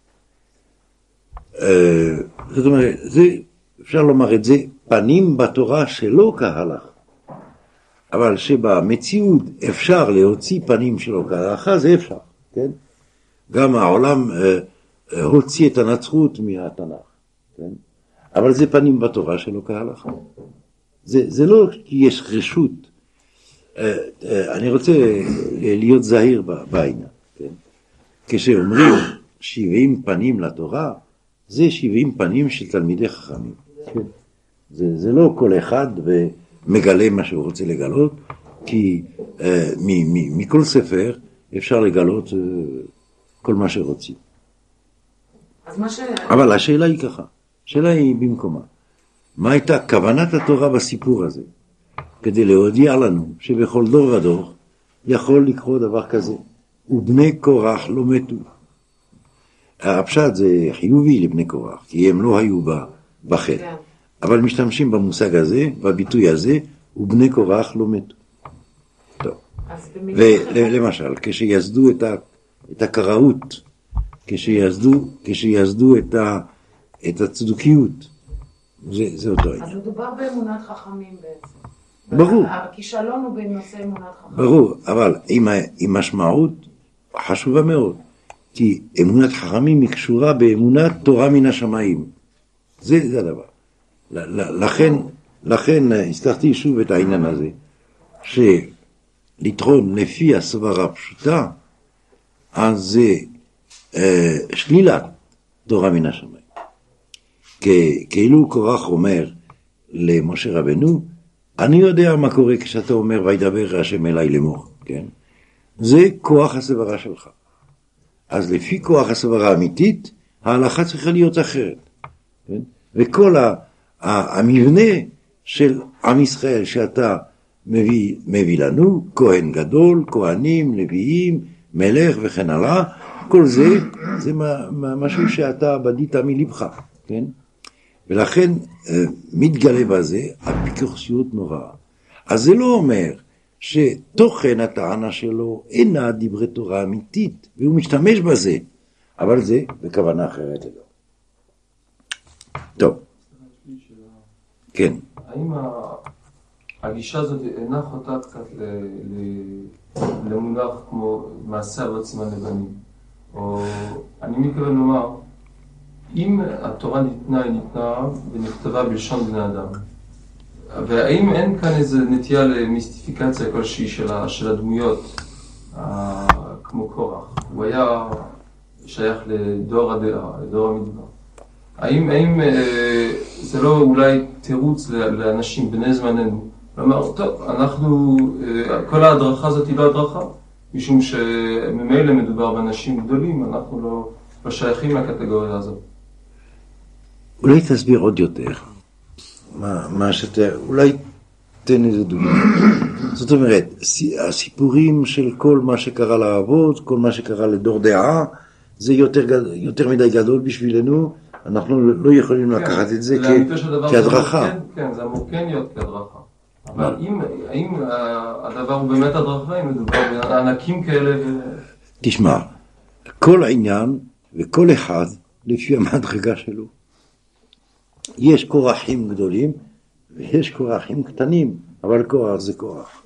זאת אומרת, זה, אפשר לומר את זה, פנים בתורה שלא כהלכה. אבל שבמציאות אפשר להוציא פנים שלא כהלכה, זה אפשר, כן? גם העולם אה, אה, הוציא את הנצרות מהתנ"ך, כן? אבל זה פנים בתורה שלא כהלכה. זה, זה לא כי יש רשות. אה, אה, אני רוצה להיות זהיר בעניין, כן? כשאומרים שבעים פנים לתורה, זה שבעים פנים של תלמידי חכמים. כן? זה, זה לא כל אחד ומגלה מה שהוא רוצה לגלות, כי אה, מ, מ, מכל ספר אפשר לגלות אה, כל מה שרוצים. אז מה ש... אבל השאלה היא ככה, השאלה היא במקומה. מה הייתה כוונת התורה בסיפור הזה? כדי להודיע לנו שבכל דור ודור יכול לקרות דבר כזה. ובני קורח לא מתו. הפשט זה חיובי לבני קורח, כי הם לא היו בחטא. כן. אבל משתמשים במושג הזה, בביטוי הזה, ובני קורח לא מתו. טוב. ולמשל, כשיסדו את, ה, את הקראות, כשיסדו, כשיסדו את, ה, את הצדוקיות, זה, זה אותו עניין. אז מדובר באמונת חכמים בעצם. ברור. הכישלון הוא בנושא אמונת חכמים. ברור, אבל עם, עם משמעות חשובה מאוד. כי אמונת חכמים היא קשורה באמונת תורה מן השמיים. זה, זה הדבר. לכן, לכן הזכרתי שוב את העניין הזה, שלטעון לפי הסברה הפשוטה, אז זה אה, שלילת תורה מן השמיים. כאילו קורח אומר למשה רבנו, אני יודע מה קורה כשאתה אומר וידבר השם אליי לאמור, כן? זה כוח הסברה שלך. אז לפי כוח הסברה האמיתית, ההלכה צריכה להיות אחרת. כן? וכל ה, ה, המבנה של עם ישראל שאתה מביא, מביא לנו, כהן גדול, כהנים, לוויים, מלך וכן הלאה, כל זה, זה מה, מה, משהו שאתה בדית מלבך. כן? ולכן מתגלה בזה הפיקורסיות נוראה. אז זה לא אומר שתוכן הטענה שלו אינה דברי תורה אמיתית, והוא משתמש בזה, אבל זה בכוונה אחרת לא. טוב. כן. האם הגישה הזאת אינה חוטאת קצת למונח כמו מעשה אבות סימן לבנים? או אני מתכוון לומר, אם התורה ניתנה, היא ניתנה ונכתבה בלשון בני אדם, והאם אין כאן איזו נטייה למיסטיפיקציה כלשהי של, של הדמויות, כמו קורח? הוא היה שייך לדור הדעה, לדור המדבר. האם, האם זה לא אולי תירוץ לאנשים בני זמננו? לומר, טוב, אנחנו, כל ההדרכה הזאת היא לא הדרכה, משום שממילא מדובר באנשים גדולים, אנחנו לא, לא שייכים לקטגוריה הזאת. אולי תסביר עוד יותר. מה, מה שאתה, אולי תן איזה דוגמה. זאת אומרת, הסיפורים של כל מה שקרה לאבות, כל מה שקרה לדור דעה, זה יותר, יותר מדי גדול בשבילנו, אנחנו לא יכולים לקחת את זה כהדרכה. כן, זה אמור כן להיות כהדרכה. אבל האם הדבר הוא באמת הדרכה, אם מדובר בענקים כאלה? תשמע, כל העניין וכל אחד לפי המדרגה שלו. יש קורחים גדולים ויש קורחים קטנים, אבל קורח זה קורח.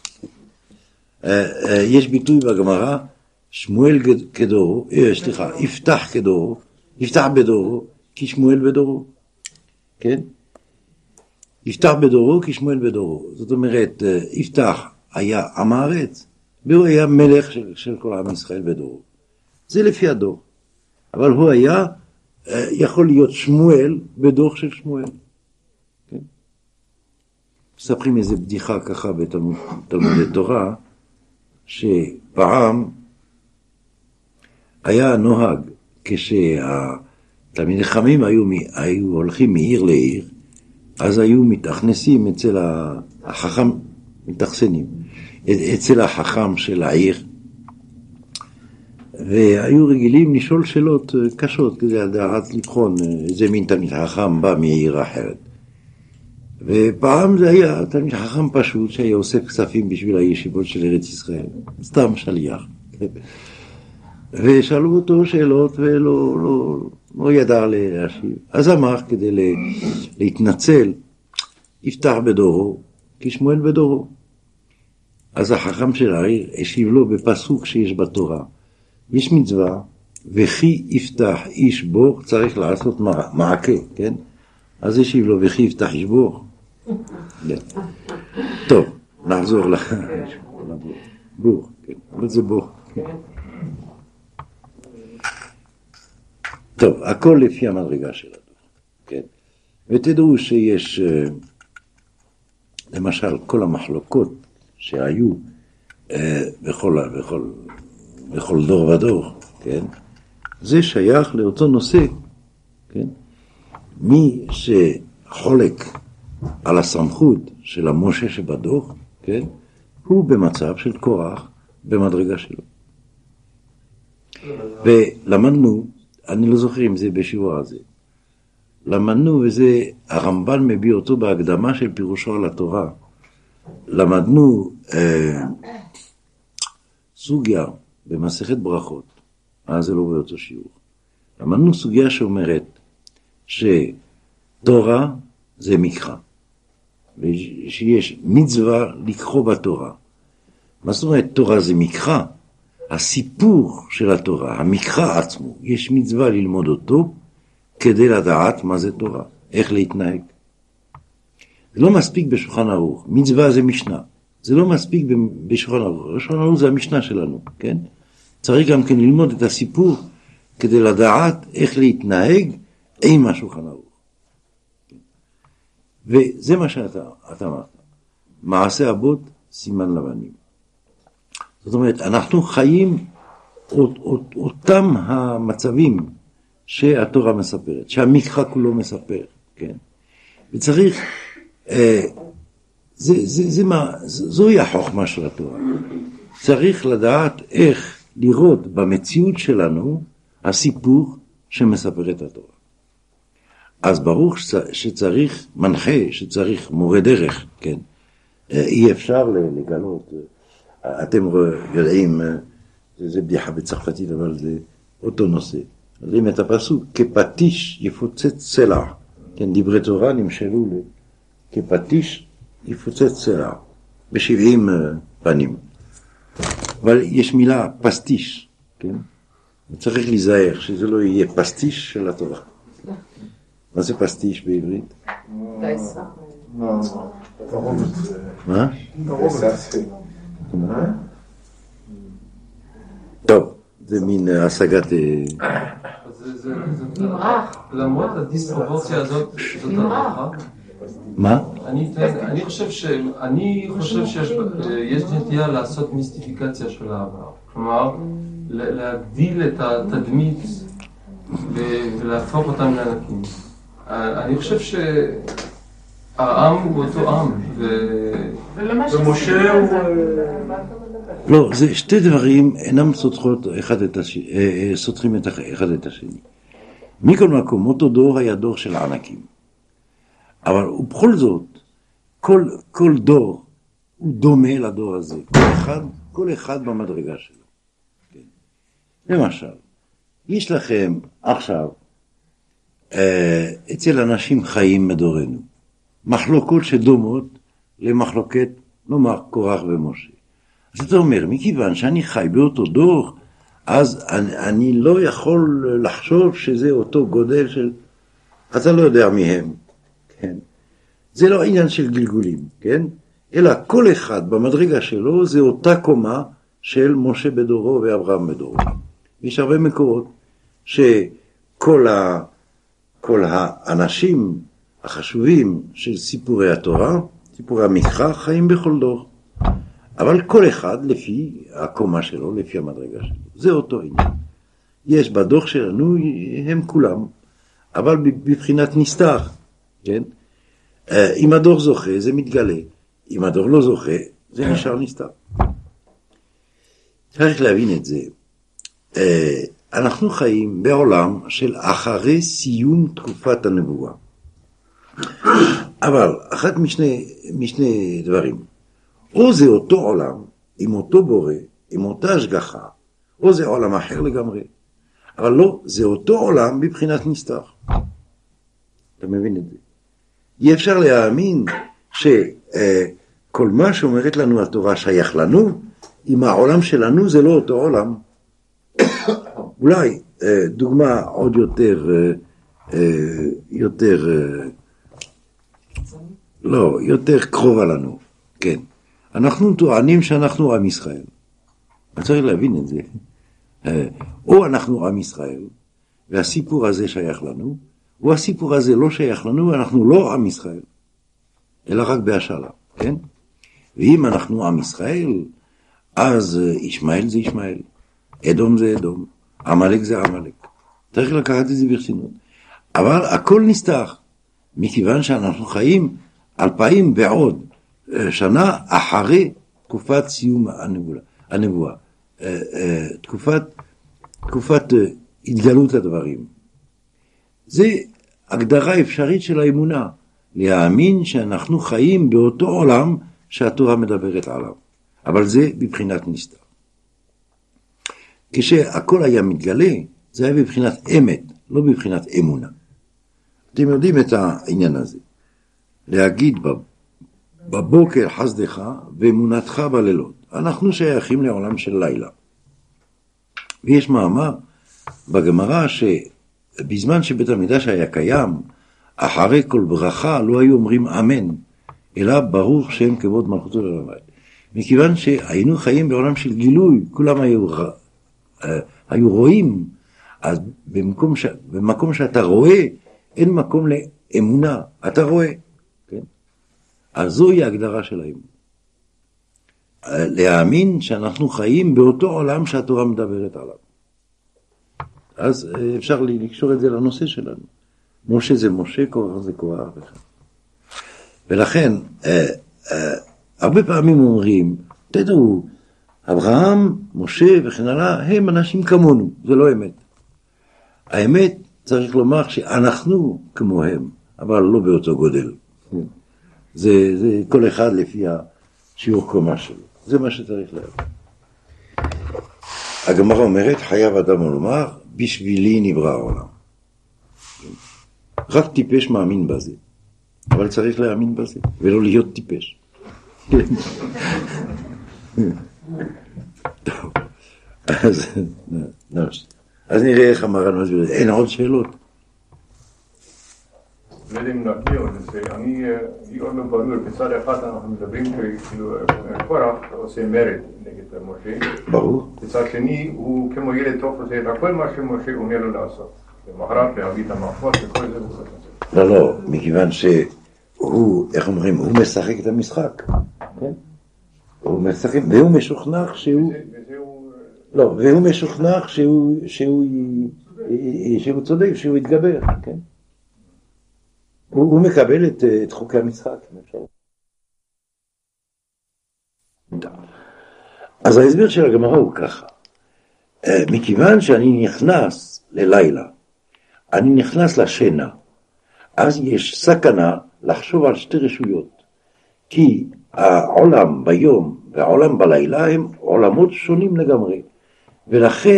יש ביטוי בגמרא, שמואל כדורו, סליחה, יפתח כדורו, יפתח בדורו, כי שמואל בדורו. כן? יפתח בדורו, כי שמואל בדורו. זאת אומרת, יפתח היה עם הארץ, והוא היה מלך של, של כל עם ישראל בדורו. זה לפי הדור. אבל הוא היה, יכול להיות שמואל בדור של שמואל. כן? מספרים איזו בדיחה ככה בתלמודי תורה, שפעם היה נוהג, כשהתלמידי חכמים היו, היו הולכים מעיר לעיר, אז היו מתאכנסים אצל החכם, מתאכסנים, אצל החכם של העיר, והיו רגילים לשאול שאלות קשות, כדי לדעת לבחון איזה מין תלמיד חכם בא מעיר אחרת. ופעם זה היה תלמיד חכם פשוט שהיה אוסף כספים בשביל הישיבות של ארץ ישראל, סתם שליח. ושאלו אותו שאלות ולא לא, לא ידע להשיב. אז אמר כדי להתנצל, יפתח בדורו, כי שמואל בדורו. אז החכם של העיר השיב לו בפסוק שיש בתורה. יש מצווה, וכי יפתח איש בור, צריך לעשות מעקה, כן? אז השיב לו, וכי יפתח איש בור. טוב, נחזור לבור. בור, כן, אבל זה בור. טוב, הכל לפי המדרגה של הדור, כן? ותדעו שיש, למשל, כל המחלוקות שהיו בכל, בכל, בכל דור ודור, כן? זה שייך לאותו נושא, כן? מי שחולק על הסמכות של המשה שבדוח, כן? הוא במצב של קורח במדרגה שלו. ולמדנו, אני לא זוכר אם זה בשיעור הזה, למדנו, וזה הרמב"ן מביא אותו בהקדמה של פירושו על התורה, למדנו אה, סוגיה במסכת ברכות, אז זה לא באותו שיעור. למדנו סוגיה שאומרת שתורה זה מקרא, ושיש מצווה לקרוא בתורה. מה זאת אומרת תורה זה מקרא? הסיפור של התורה, המקרא עצמו, יש מצווה ללמוד אותו כדי לדעת מה זה תורה, איך להתנהג. זה לא מספיק בשולחן ערוך, מצווה זה משנה, זה לא מספיק בשולחן ערוך, בשולחן ערוך זה המשנה שלנו, כן? צריך גם כן ללמוד את הסיפור כדי לדעת איך להתנהג עם השולחן ערוך. וזה מה שאתה אתה אמרת, מעשה אבות סימן לבנים. זאת אומרת, אנחנו חיים אות, אות, אותם המצבים שהתורה מספרת, שהמקרא כולו מספר, כן? וצריך, אה, זה, זה, זה מה, זוהי החוכמה של התורה. צריך לדעת איך לראות במציאות שלנו הסיפור שמספר את התורה. אז ברור שצריך מנחה, שצריך מורה דרך, כן? אי אפשר לגלות, אתם יודעים, זה בדיחה בצרפתית, אבל זה אותו נושא. יודעים את הפסוק, כפטיש יפוצץ סלע, כן, דברי תורה נמשלו ל... כפטיש יפוצץ סלע, בשבעים פנים. אבל יש מילה פסטיש, כן? צריך להיזהר שזה לא יהיה פסטיש של התורה. מה זה פסטיש בעברית? דייסה. מה? טוב, זה מין השגת... נמרח. למרות הדיספרופורציה הזאת, זאת הברכה. מה? אני חושב ש... אני חושב שיש נטייה לעשות מיסטיפיקציה של העבר. כלומר, להגדיל את התדמית ולהפוך אותם לענקים. אני חושב שהעם הוא אותו עם, ומשה הוא... לא, זה שתי דברים אינם סותרים את אחד את השני. מכל מקום, אותו דור היה דור של ענקים. אבל ובכל זאת, כל, כל דור הוא דומה לדור הזה. כל אחד, כל אחד במדרגה שלו. כן. למשל, יש לכם עכשיו, אה, אצל אנשים חיים מדורנו, מחלוקות שדומות למחלוקת, נאמר, קורח ומשה. אז אתה אומר, מכיוון שאני חי באותו דור, אז אני, אני לא יכול לחשוב שזה אותו גודל של... אתה לא יודע מי הם, כן? זה לא עניין של גלגולים, כן? אלא כל אחד במדרגה שלו זה אותה קומה של משה בדורו ואברהם בדורו. יש הרבה מקורות שכל ה, כל האנשים החשובים של סיפורי התורה, סיפורי המקרא, חיים בכל דור. אבל כל אחד לפי הקומה שלו, לפי המדרגה שלו. זה אותו עניין. יש בדוח שלנו, הם כולם, אבל בבחינת נסתר, כן? אם הדוח זוכה, זה מתגלה. אם הדוח לא זוכה, זה נשאר נסתר. צריך להבין את זה. אנחנו חיים בעולם של אחרי סיום תקופת הנבואה. אבל אחת משני, משני דברים. או זה אותו עולם, עם אותו בורא, עם אותה השגחה, או זה עולם אחר לגמרי. אבל לא, זה אותו עולם בבחינת נסתר. אתה מבין את זה? אי אפשר להאמין שכל מה שאומרת לנו התורה שייך לנו, אם העולם שלנו זה לא אותו עולם. אולי דוגמה עוד יותר, יותר, לא, יותר קרובה לנו, כן. אנחנו טוענים שאנחנו עם ישראל. אני צריך להבין את זה. או אנחנו עם ישראל, והסיפור הזה שייך לנו, או הסיפור הזה לא שייך לנו, ואנחנו לא עם ישראל, אלא רק בהשאלה, כן? ואם אנחנו עם ישראל, אז ישמעאל זה ישמעאל, אדום זה אדום, עמלק זה עמלק, צריך לקחת את זה ברצינות. אבל הכל נסתר, מכיוון שאנחנו חיים אלפיים ועוד שנה אחרי תקופת סיום הנבואה, הנבואה. תקופת, תקופת התגלות הדברים. זה הגדרה אפשרית של האמונה, להאמין שאנחנו חיים באותו עולם שהתורה מדברת עליו. אבל זה בבחינת נסתר. כשהכל היה מתגלה, זה היה בבחינת אמת, לא בבחינת אמונה. אתם יודעים את העניין הזה. להגיד בבוקר חסדך ואמונתך בלילות. אנחנו שייכים לעולם של לילה. ויש מאמר בגמרא שבזמן שבית המקדש היה קיים, אחרי כל ברכה לא היו אומרים אמן, אלא ברוך שם כבוד מלכותו לעולם. מכיוון שהיינו חיים בעולם של גילוי, כולם היו, היו רואים, אז במקום, ש, במקום שאתה רואה, אין מקום לאמונה, אתה רואה. כן? אז זוהי ההגדרה של האמונה. להאמין שאנחנו חיים באותו עולם שהתורה מדברת עליו. אז אפשר לקשור את זה לנושא שלנו. משה זה משה, קורח זה קורח. ולכן, אה, אה, הרבה פעמים אומרים, תדעו, אברהם, משה וכן הלאה, הם אנשים כמונו, זה לא אמת. האמת צריך לומר שאנחנו כמוהם, אבל לא באותו גודל. זה, זה כל אחד לפי השיעור קומה שלו. זה מה שצריך להגיד. הגמרא אומרת, חייב אדם לומר, בשבילי נברא העולם. רק טיפש מאמין בזה, אבל צריך להאמין בזה, ולא להיות טיפש. טוב, אז, אז נראה איך המרן מסביר. אין עוד שאלות? לא יודעים להכיר את זה, אני, היא עוד לא ברור, בצד אחד אנחנו מדברים כאילו קורח עושה מרד נגד משה. ברור. בצד שני הוא כמו ילד טוב עושה את הכל מה שמשה אומר לו לעשות. למחרת להביא את המחפות וכל זה וכל זה. לא, לא, מכיוון שהוא, איך אומרים, הוא משחק את המשחק. כן? הוא משחק, והוא משוכנע שהוא... לא, והוא משוכנע שהוא, שהוא, שהוא צודק, שהוא יתגבר, כן? הוא, הוא מקבל את, את חוקי המשחק. אז ההסבר של הגמרא הוא ככה. מכיוון שאני נכנס ללילה, אני נכנס לשינה, אז יש סכנה לחשוב על שתי רשויות. כי העולם ביום והעולם בלילה הם עולמות שונים לגמרי. ולכן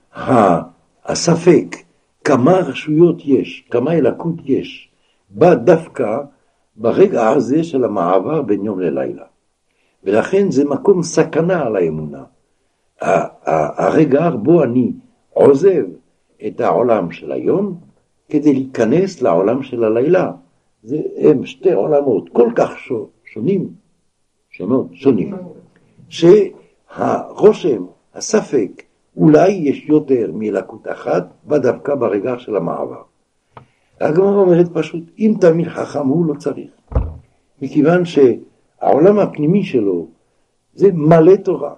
הספק כמה רשויות יש, כמה אלוקות יש, בא דווקא ברגע הזה של המעבר בין יום ללילה. ולכן זה מקום סכנה על האמונה. הרגע בו אני עוזב את העולם של היום כדי להיכנס לעולם של הלילה. זה הם שתי עולמות כל כך שונים, שונות, שונים, שהרושם, הספק, אולי יש יותר מאלוקות אחת, בדווקא ברגע של המעבר. הגמרא אומרת פשוט, אם תמיד חכם הוא לא צריך. מכיוון שהעולם הפנימי שלו זה מלא תורה.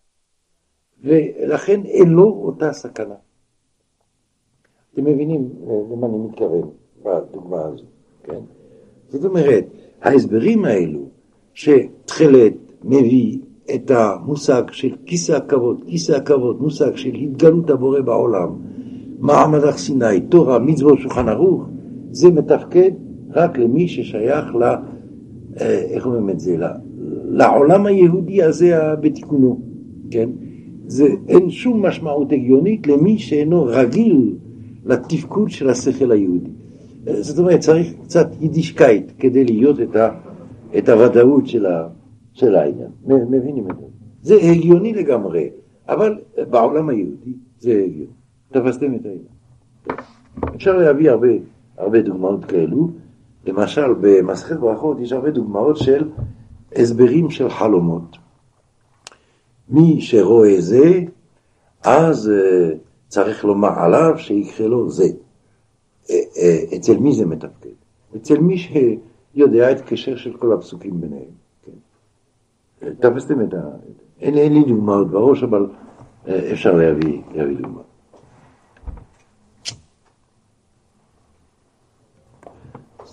ולכן אין לו אותה סכנה. אתם מבינים למה אני מתכוון בדוגמה הזו, כן? זאת אומרת, ההסברים האלו שתחילת מביא את המושג של כיסא הכבוד, כיסא הכבוד, מושג של התגלות הבורא בעולם, מעמד הר סיני, תורה, מצוות, שולחן ערוך, זה מתפקד רק למי ששייך ל... איך אומרים את זה? לעולם היהודי הזה בתיקונו, כן? זה אין שום משמעות הגיונית למי שאינו רגיל לתפקוד של השכל היהודי. זאת אומרת, צריך קצת יידישקייט כדי להיות את, ה, את הוודאות של, ה, של העניין. מבינים את זה? זה הגיוני לגמרי, אבל בעולם היהודי זה הגיוני. תפסתם את העניין. אפשר להביא הרבה, הרבה דוגמאות כאלו. למשל, במסכת ברכות יש הרבה דוגמאות של הסברים של חלומות. מי שרואה זה, אז uh, צריך לומר עליו שיקרה לו זה. Uh, uh, אצל מי זה מתפקד? אצל מי שיודע את קשר של כל הפסוקים ביניהם. כן. תפסתם את ה... אין, אין לי דוגמאות בראש, אבל uh, אפשר להביא, להביא דוגמאות.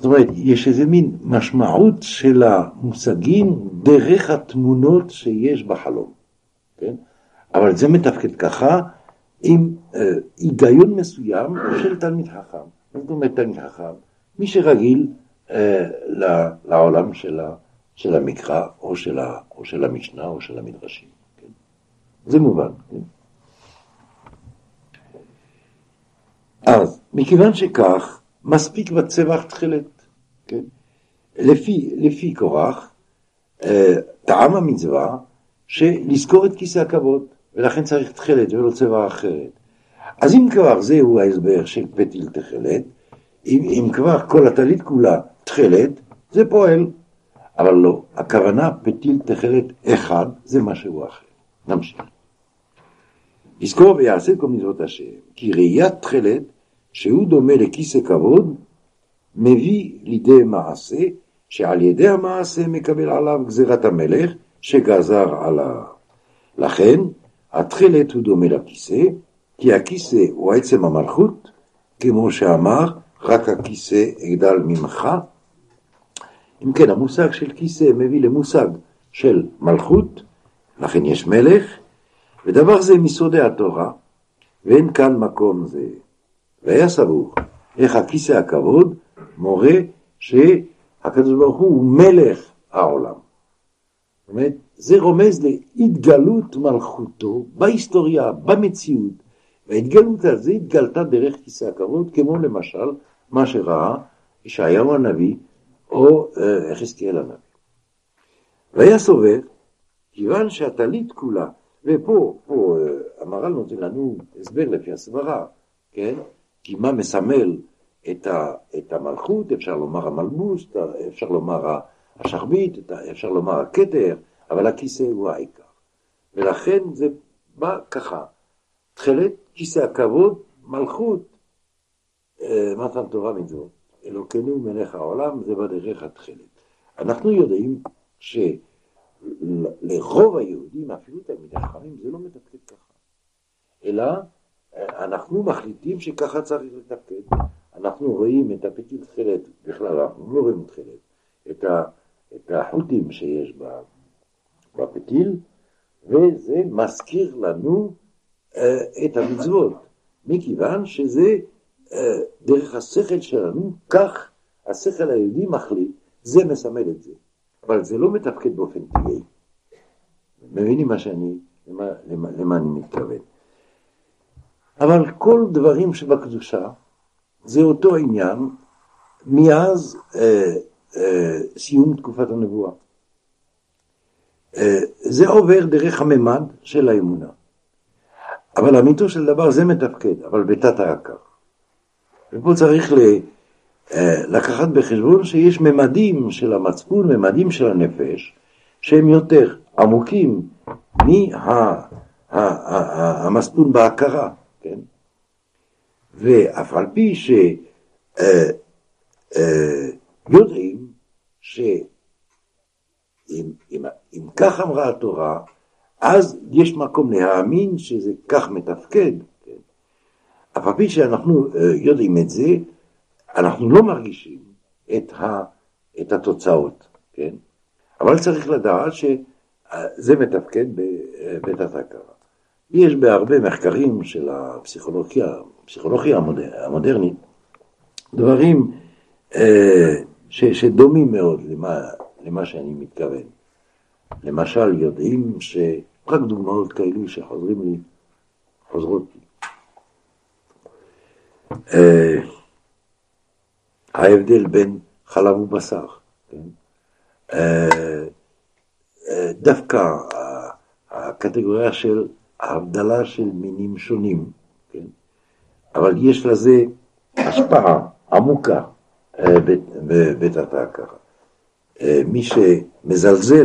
זאת אומרת, יש איזה מין משמעות של המושגים דרך התמונות שיש בחלום, כן? אבל זה מתפקד ככה עם אה, היגיון מסוים של תלמיד חכם. זאת אומרת, תלמיד חכם, מי שרגיל אה, לעולם של, ה, של המקרא, או של, ה, או של המשנה, או של המדרשים. כן? זה מובן. כן? אז, מכיוון שכך, מספיק בצבח תחילת. כן? לפי, לפי קורח, אה, טעם המצווה, שלזכור את כיסא הכבוד, ולכן צריך תחילת ולא צבע אחרת. אז אם כבר זהו ההסבר של פתיל תחילת, אם, אם כבר כל הטלית כולה תחילת, זה פועל. אבל לא, הכוונה פתיל תחילת אחד, זה משהו אחר. נמשיך. לזכור ויעשה כל מצוות השם, כי ראיית תחילת, שהוא דומה לכיסא כבוד, מביא לידי מעשה, שעל ידי המעשה מקבל עליו גזירת המלך, שגזר עליו. לכן, התחילת הוא דומה לכיסא, כי הכיסא הוא עצם המלכות, כמו שאמר, רק הכיסא אגדל ממך. אם כן, המושג של כיסא מביא למושג של מלכות, לכן יש מלך, ודבר זה מסודי התורה, ואין כאן מקום זה. והיה סבור, איך הכיסא הכבוד מורה שהקדוש ברוך הוא מלך העולם. זאת אומרת, זה רומז להתגלות מלכותו בהיסטוריה, במציאות, וההתגלות הזה התגלתה דרך כיסא הכבוד, כמו למשל מה שראה ישעיהו הנביא או יחזקאל הנביא. והיה סובר, כיוון שהטלית כולה, ופה פה המהר"ל נותן לנו הסבר לפי הסברה, כן? כי מה מסמל את, ה, את המלכות, אפשר לומר המלבוש, אפשר לומר השרביט, אפשר לומר הכתר, אבל הכיסא הוא העיקר. ולכן זה בא ככה, תחילת כיסא הכבוד, מלכות, מתן תורה מצוות, אלוקינו מלך העולם, זה בדרך התחילת. אנחנו יודעים שלרוב היהודים, אפילו תלמידי חכמים, זה לא מתפקד ככה. אלא אנחנו מחליטים שככה צריך לתפקד. אנחנו רואים את הפתיל תחילת, בכלל אנחנו לא רואים תחילת, את, ה, את החוטים שיש בפתיל, וזה מזכיר לנו uh, את המצוות, מכיוון שזה uh, דרך השכל שלנו, כך השכל היהודי מחליט, זה מסמל את זה. אבל זה לא מתפקד באופן טבעי. מבינים מה שאני, למה, למה, למה אני מתכוון. אבל כל דברים שבקדושה, זה אותו עניין, מאז אה, אה, סיום תקופת הנבואה. אה, זה עובר דרך הממד של האמונה. אבל אמיתו של דבר זה מתפקד, אבל בתת העקר. ופה צריך ל, אה, לקחת בחשבון שיש ממדים של המצפון, ממדים של הנפש, שהם יותר עמוקים מהמצפון בהכרה. כן? ואף על פי שיודעים שאם אם, אם כך אמרה התורה, אז יש מקום להאמין שזה כך מתפקד. כן? אף על פי שאנחנו יודעים את זה, אנחנו לא מרגישים את, ה, את התוצאות. כן? אבל צריך לדעת שזה מתפקד בתת הכרה. יש בהרבה מחקרים של הפסיכולוגיה, הפסיכולוגיה המודר, המודרנית, דברים אה, ש, שדומים מאוד למה, למה שאני מתכוון. למשל, יודעים שרק דוגמאות כאלו שחוזרים לי, חוזרות לי. אה, ההבדל בין חלב ובשר. כן? אה, אה, דווקא הקטגוריה של ההבדלה של מינים שונים, כן? אבל יש לזה השפעה עמוקה בתת ההכרה. מי שמזלזל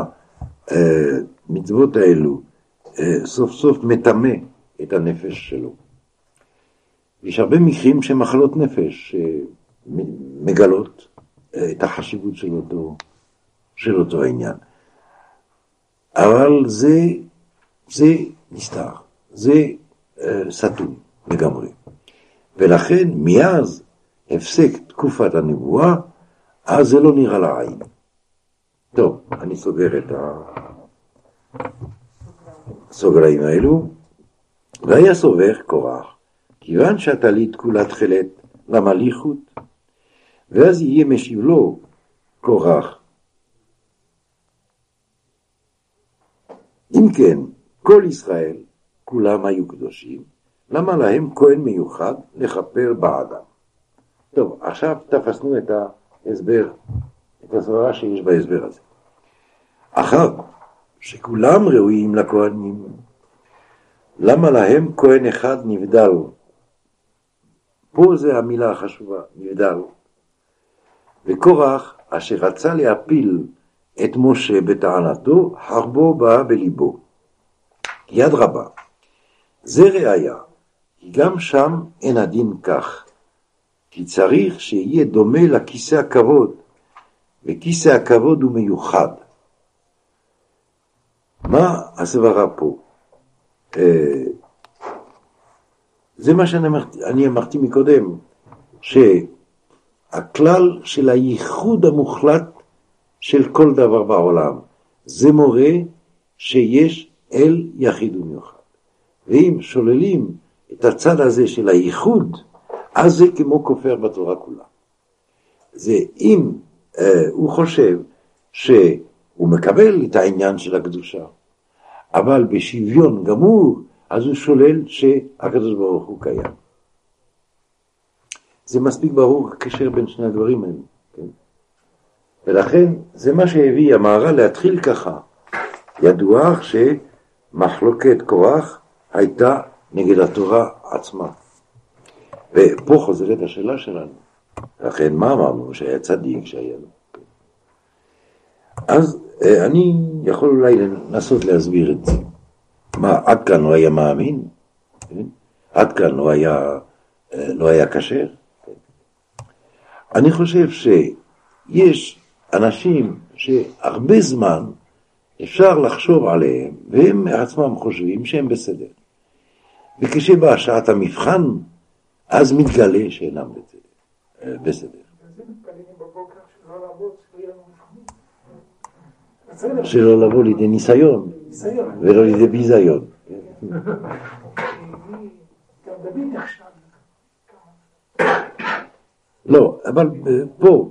במצוות האלו, סוף סוף מטמא את הנפש שלו. יש הרבה מקרים שמחלות נפש מגלות את החשיבות של אותו, של אותו העניין. אבל זה, זה נסתר, זה uh, סתום לגמרי. ולכן מאז הפסק תקופת הנבואה, אז זה לא נראה לעין. טוב, אני סוגר את הסוגריים האלו, והיה סובר קורח, כיוון שהטלית כולה תחילת למליכות, ואז יהיה משיב לו קורח. אם כן, כל ישראל כולם היו קדושים, למה להם כהן מיוחד לכפר בעדם? טוב, עכשיו תפסנו את ההסבר, את הסברה שיש בהסבר הזה. אחר שכולם ראויים לכהנים, למה להם כהן אחד נבדל? פה זה המילה החשובה, נבדל. וקורח, אשר רצה להפיל את משה בטענתו, חרבו בא בליבו. יד רבה. זה ראיה, כי גם שם אין הדין כך. כי צריך שיהיה דומה לכיסא הכבוד, וכיסא הכבוד הוא מיוחד. מה הסברה פה? זה מה שאני אמרתי, אני אמרתי מקודם, שהכלל של הייחוד המוחלט של כל דבר בעולם, זה מורה שיש אל יחיד ומיוחד. ואם שוללים את הצד הזה של הייחוד, אז זה כמו כופר בתורה כולה. זה אם אה, הוא חושב שהוא מקבל את העניין של הקדושה, אבל בשוויון גמור, אז הוא שולל שהקדוש ברוך הוא קיים. זה מספיק ברור קשר בין שני הדברים האלה. כן? ולכן זה מה שהביא המהר"ל להתחיל ככה. ידוע שמחלוקת קורח הייתה נגד התורה עצמה. ופה חוזרת השאלה שלנו. לכן מה אמרנו? שהיה צדיק, שהיה... אז אני יכול אולי לנסות להסביר את זה. מה, עד כאן לא היה מאמין? עד כאן לא היה, לא היה קשר? אני חושב שיש אנשים שהרבה זמן אפשר לחשוב עליהם, והם עצמם חושבים שהם בסדר. וכשבא שעת המבחן, אז מתגלה שאינם בסדר. שלא לבוא לידי ניסיון, ולא לידי ביזיון. לא, אבל פה,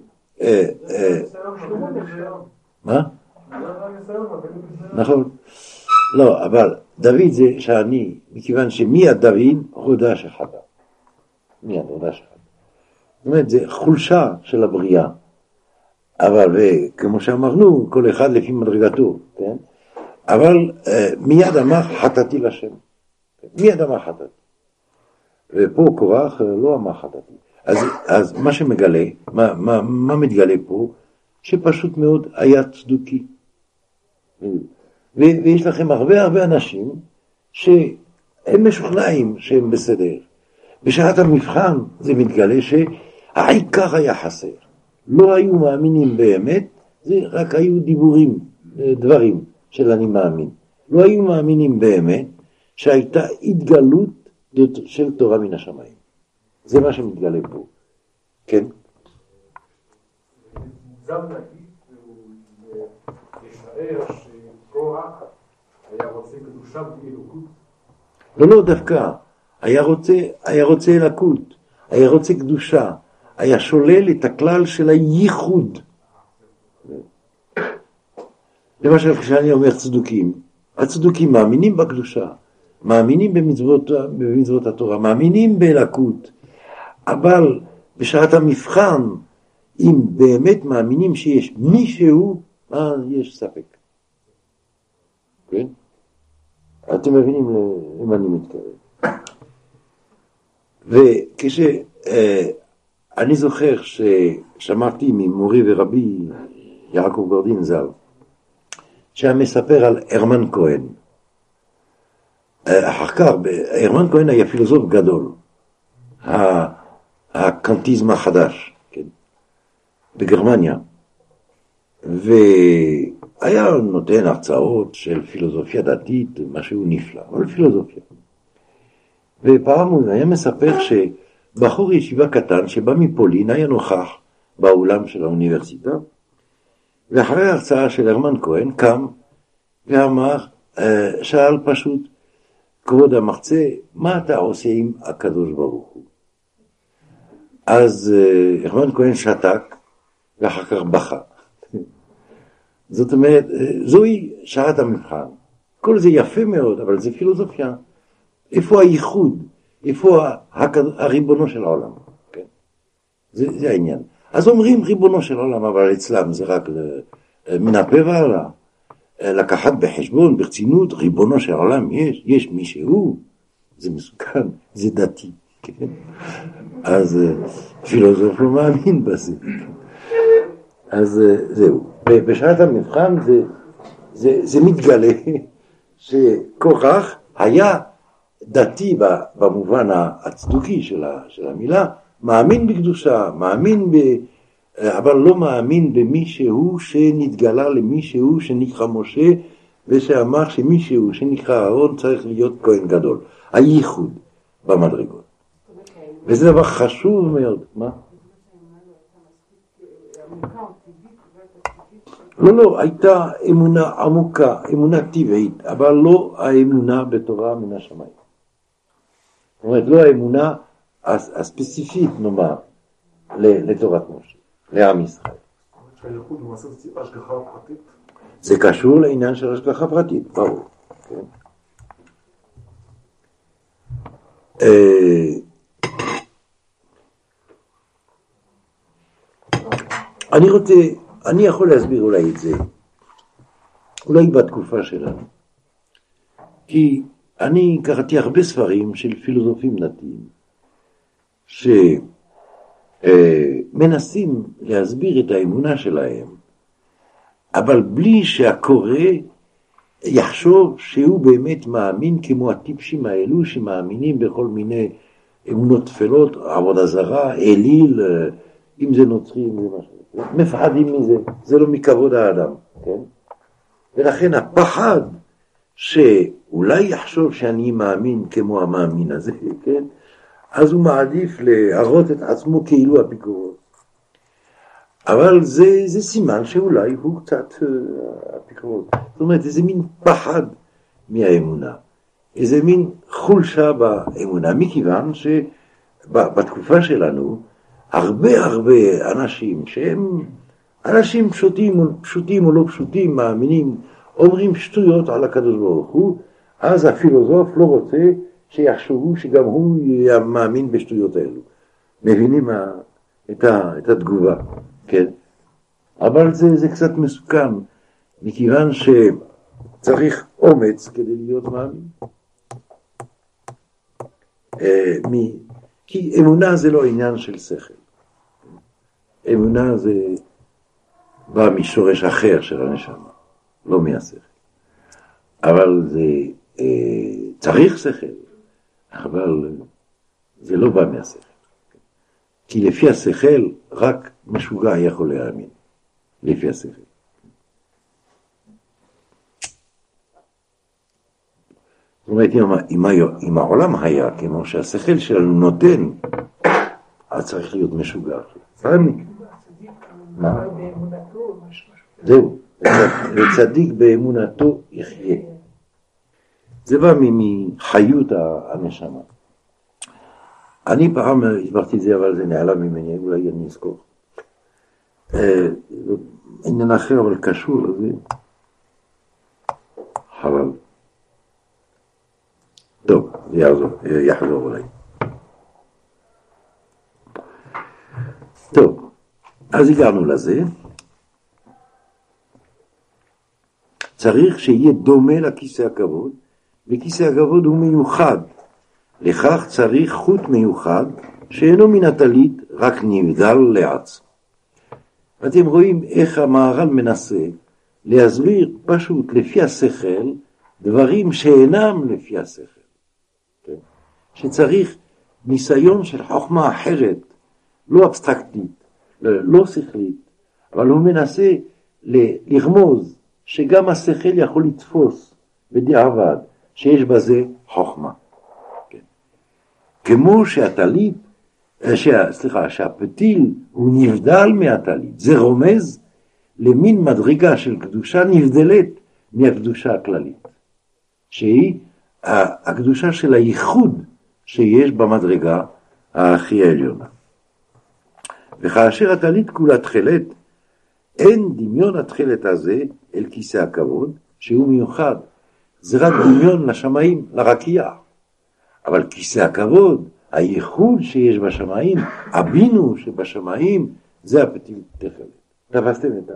מה? נכון. לא, אבל דוד זה שאני, מכיוון שמיד דוד הודה שחטא. מיד הודה שחטא. זאת אומרת, זה חולשה של הבריאה. אבל כמו שאמרנו, כל אחד לפי מדרגתו, כן? אבל מיד אמר חטאתי לשם. מיד אמר חטאתי. ופה קורח לא אמר חטאתי. אז, אז מה שמגלה, מה, מה, מה מתגלה פה? שפשוט מאוד היה צדוקי. ו, ויש לכם הרבה הרבה אנשים שהם משוכנעים שהם בסדר. בשעת המבחן זה מתגלה שהעיקר היה חסר. לא היו מאמינים באמת, זה רק היו דיבורים, דברים של אני מאמין. לא היו מאמינים באמת שהייתה התגלות של תורה מן השמיים. זה מה שמתגלה פה. כן? גם נגיד, ישער שקורח היה רוצה קדושה ואלוקות. לא, לא, דווקא. היה רוצה, היה רוצה אלוקות, היה רוצה קדושה. היה שולל את הכלל של הייחוד. למשל, כשאני אומר צדוקים, הצדוקים מאמינים בקדושה, מאמינים במצוות, במצוות התורה, מאמינים באלוקות, אבל בשעת המבחן, אם באמת מאמינים שיש מישהו, מה יש ספק. כן? אתם מבינים למה אני מתכוון. וכש... אני זוכר ששמעתי ממורי ורבי יעקב גורדין ז"ל, שהיה מספר על הרמן כהן. אחר כך, הרמן כהן היה פילוסוף גדול, הקנטיזם החדש, כן, בגרמניה. והיה נותן הרצאות של פילוסופיה דתית, משהו נפלא, אבל פילוסופיה. ופעם הוא היה מספר ש... בחור ישיבה קטן שבא מפולין היה נוכח באולם של האוניברסיטה, ואחרי ההרצאה של הרמן כהן קם ואמר, שאל פשוט, כבוד המרצה, מה אתה עושה עם הקדוש ברוך הוא? אז הרמן כהן שתק ואחר כך בכה. זאת אומרת, זוהי שעת המבחן. כל זה יפה מאוד, אבל זה פילוסופיה. איפה הייחוד? איפה הריבונו של העולם? כן? זה, זה העניין. אז אומרים ריבונו של העולם, אבל אצלם זה רק מן הפה והלאה. לקחת בחשבון, ברצינות, ריבונו של העולם, יש, יש מישהו, זה מסוכן, זה דתי. כן? אז פילוסוף לא מאמין בזה. אז זהו. בשעת המבחן זה, זה, זה מתגלה שקורח היה דתי במובן הצדוקי של, של המילה, מאמין בקדושה, מאמין ב... אבל לא מאמין במישהו שנתגלה למישהו שנקרא משה, ושאמר שמישהו שנקרא אהרון צריך להיות כהן גדול. הייחוד במדרגות. וזה דבר חשוב מאוד. מה? לא, לא, הייתה אמונה עמוקה, אמונה טבעית, אבל לא האמונה בתורה מן השמיים. זאת אומרת, לא האמונה הספציפית, נאמר, לתורת משה, לעם ישראל. שהייחוד למעשה זה השגחה פרטית? זה קשור לעניין של השגחה פרטית, ברור. אני רוצה... אני יכול להסביר אולי את זה, אולי בתקופה שלנו. כי אני קראתי הרבה ספרים של פילוסופים דתיים, שמנסים להסביר את האמונה שלהם, אבל בלי שהקורא יחשוב שהוא באמת מאמין כמו הטיפשים האלו שמאמינים בכל מיני אמונות תפלות, עבודה זרה, אליל, אם זה נוצרי, אם זה משהו. מפחדים מזה, זה לא מכבוד האדם, כן? ולכן הפחד שאולי יחשוב שאני מאמין כמו המאמין הזה, כן? אז הוא מעדיף להראות את עצמו כאילו אפיקורוס. אבל זה, זה סימן שאולי הוא קצת אפיקורוס. זאת אומרת, איזה מין פחד מהאמונה, איזה מין חולשה באמונה, מכיוון שבתקופה שלנו, הרבה הרבה אנשים שהם אנשים פשוטים, פשוטים או לא פשוטים, מאמינים, אומרים שטויות על הקדוש ברוך הוא, אז הפילוסוף לא רוצה שיחשבו שגם הוא מאמין בשטויות האלו. מבינים את, ה, את התגובה, כן? אבל זה, זה קצת מסוכן, מכיוון שצריך אומץ כדי להיות מאמין. מי? כי אמונה זה לא עניין של שכל. אמונה זה בא משורש אחר של הנשמה, לא מהשכל. אבל זה אה, צריך שכל, אבל זה לא בא מהשכל. כי לפי השכל רק משוגע יכול להאמין, לפי השכל. זאת אומרת, אם, אם העולם היה כמו שהשכל שלנו נותן, אז צריך להיות משוגע. פעמים. מה? זהו, וצדיק באמונתו יחיה. זה בא מחיות הנשמה. אני פעם הסברתי את זה, אבל זה נעלה ממני, אולי אני אזכור. עניין אחר, אבל קשור לזה. חבל. טוב, זה יחזור, יחזור אולי. טוב, אז הגענו לזה. צריך שיהיה דומה לכיסא הכבוד, וכיסא הכבוד הוא מיוחד. לכך צריך חוט מיוחד, שאינו מן הטלית, רק נבדל לעצמו. אתם רואים איך המהר"ל מנסה להסביר פשוט לפי השכל, דברים שאינם לפי השכל. כן? שצריך ניסיון של חוכמה אחרת, לא אבסטרקטית, לא שכלית, אבל הוא מנסה לרמוז שגם השכל יכול לתפוס בדיעבד, שיש בזה חוכמה. כן. כמו שהטלית שה, סליחה, שהפתיל הוא נבדל מהטלית. זה רומז למין מדרגה של קדושה נבדלת מהקדושה הכללית, שהיא הקדושה של הייחוד שיש במדרגה הכי העליונה. וכאשר הטלית כולה תכלת, אין דמיון התכלת הזה אל כיסא הכבוד, שהוא מיוחד. זה רק דמיון לשמיים, לרקיע. אבל כיסא הכבוד, הייחוד שיש בשמיים, הבינו שבשמיים, זה הפתיל תכלת. תפסתם את ה...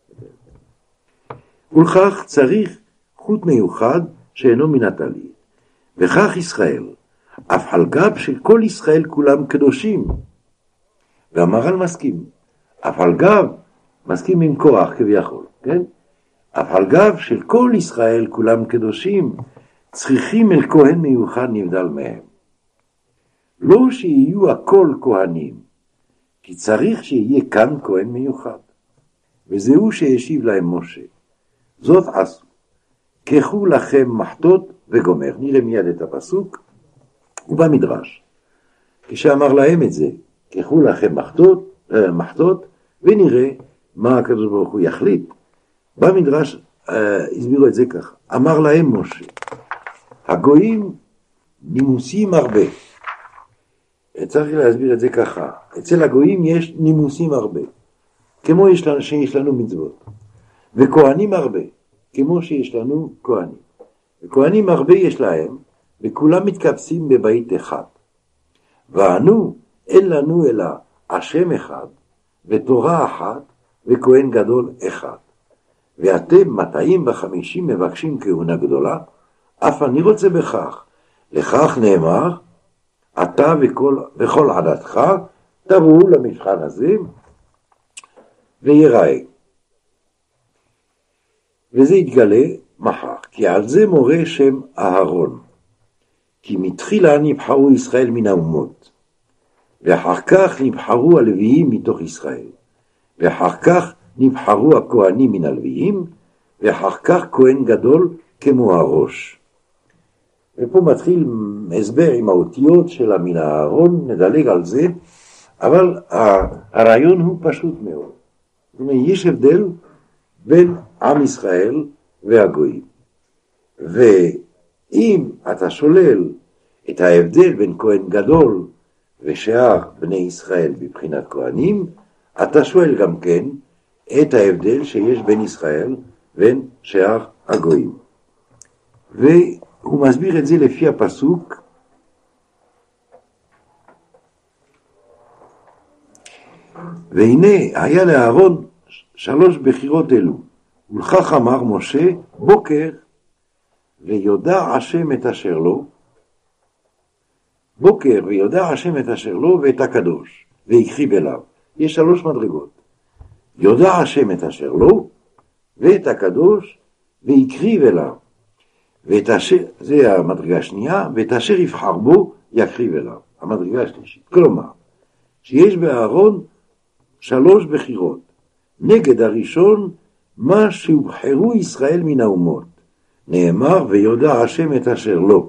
ולכך צריך חוט מיוחד שאינו מן הטלית. וכך ישראל, אף על גב של כל ישראל כולם קדושים. והמהר"ל מסכים. אף על גב, מסכים עם כוח כביכול, כן? אף על גב של כל ישראל כולם קדושים, צריכים אל כהן מיוחד נבדל מהם. לא שיהיו הכל כהנים, כי צריך שיהיה כאן כהן מיוחד. וזהו שהשיב להם משה. זאת עשו. קחו לכם מחטות וגומר. נראה מיד את הפסוק. ובמדרש, כשאמר להם את זה, קחו לכם מחטות, מחטות, ונראה מה הקדוש ברוך הוא יחליט. במדרש אה, הסבירו את זה כך. אמר להם משה, הגויים נימוסים הרבה. צריך להסביר את זה ככה. אצל הגויים יש נימוסים הרבה. כמו יש לנו, שיש לנו מצוות. וכהנים הרבה. כמו שיש לנו כהנים. וכהנים הרבה יש להם, וכולם מתקבצים בבית אחד. ואנו, אין לנו אלא השם אחד, ותורה אחת, וכהן גדול אחד. ואתם מאתיים וחמישים מבקשים כהונה גדולה, אף אני רוצה בכך. לכך נאמר, אתה וכל, וכל עדתך, תבואו למבחן הזה, ויראה. וזה יתגלה מחר, כי על זה מורה שם אהרון. כי מתחילה נבחרו ישראל מן האומות, ואחר כך נבחרו הלוויים מתוך ישראל, ואחר כך נבחרו הכהנים מן הלוויים, ואחר כך כהן גדול כמו הראש. ופה מתחיל הסבר עם האותיות של המילה אהרון, נדלג על זה, אבל הרעיון הוא פשוט מאוד. זאת אומרת, יש הבדל בין עם ישראל והגויים. ואם אתה שולל את ההבדל בין כהן גדול ושאר בני ישראל בבחינת כהנים, אתה שואל גם כן את ההבדל שיש בין ישראל ובין שאר הגויים. והוא מסביר את זה לפי הפסוק, והנה היה לאהרון שלוש בחירות אלו, ולכך אמר משה בוקר, ויודע השם את אשר לו, בוקר ויודע השם את אשר לו ואת הקדוש, ויקריב אליו. יש שלוש מדרגות. יודע השם את אשר לו, ואת הקדוש, ויקריב אליו. ואת אשר, זה המדרגה השנייה, ואת אשר יבחר בו, יקריב אליו. המדרגה השלישית. כלומר, שיש באהרון שלוש בחירות. נגד הראשון, מה שהובחרו ישראל מן האומות. נאמר, ויודע השם את אשר לו.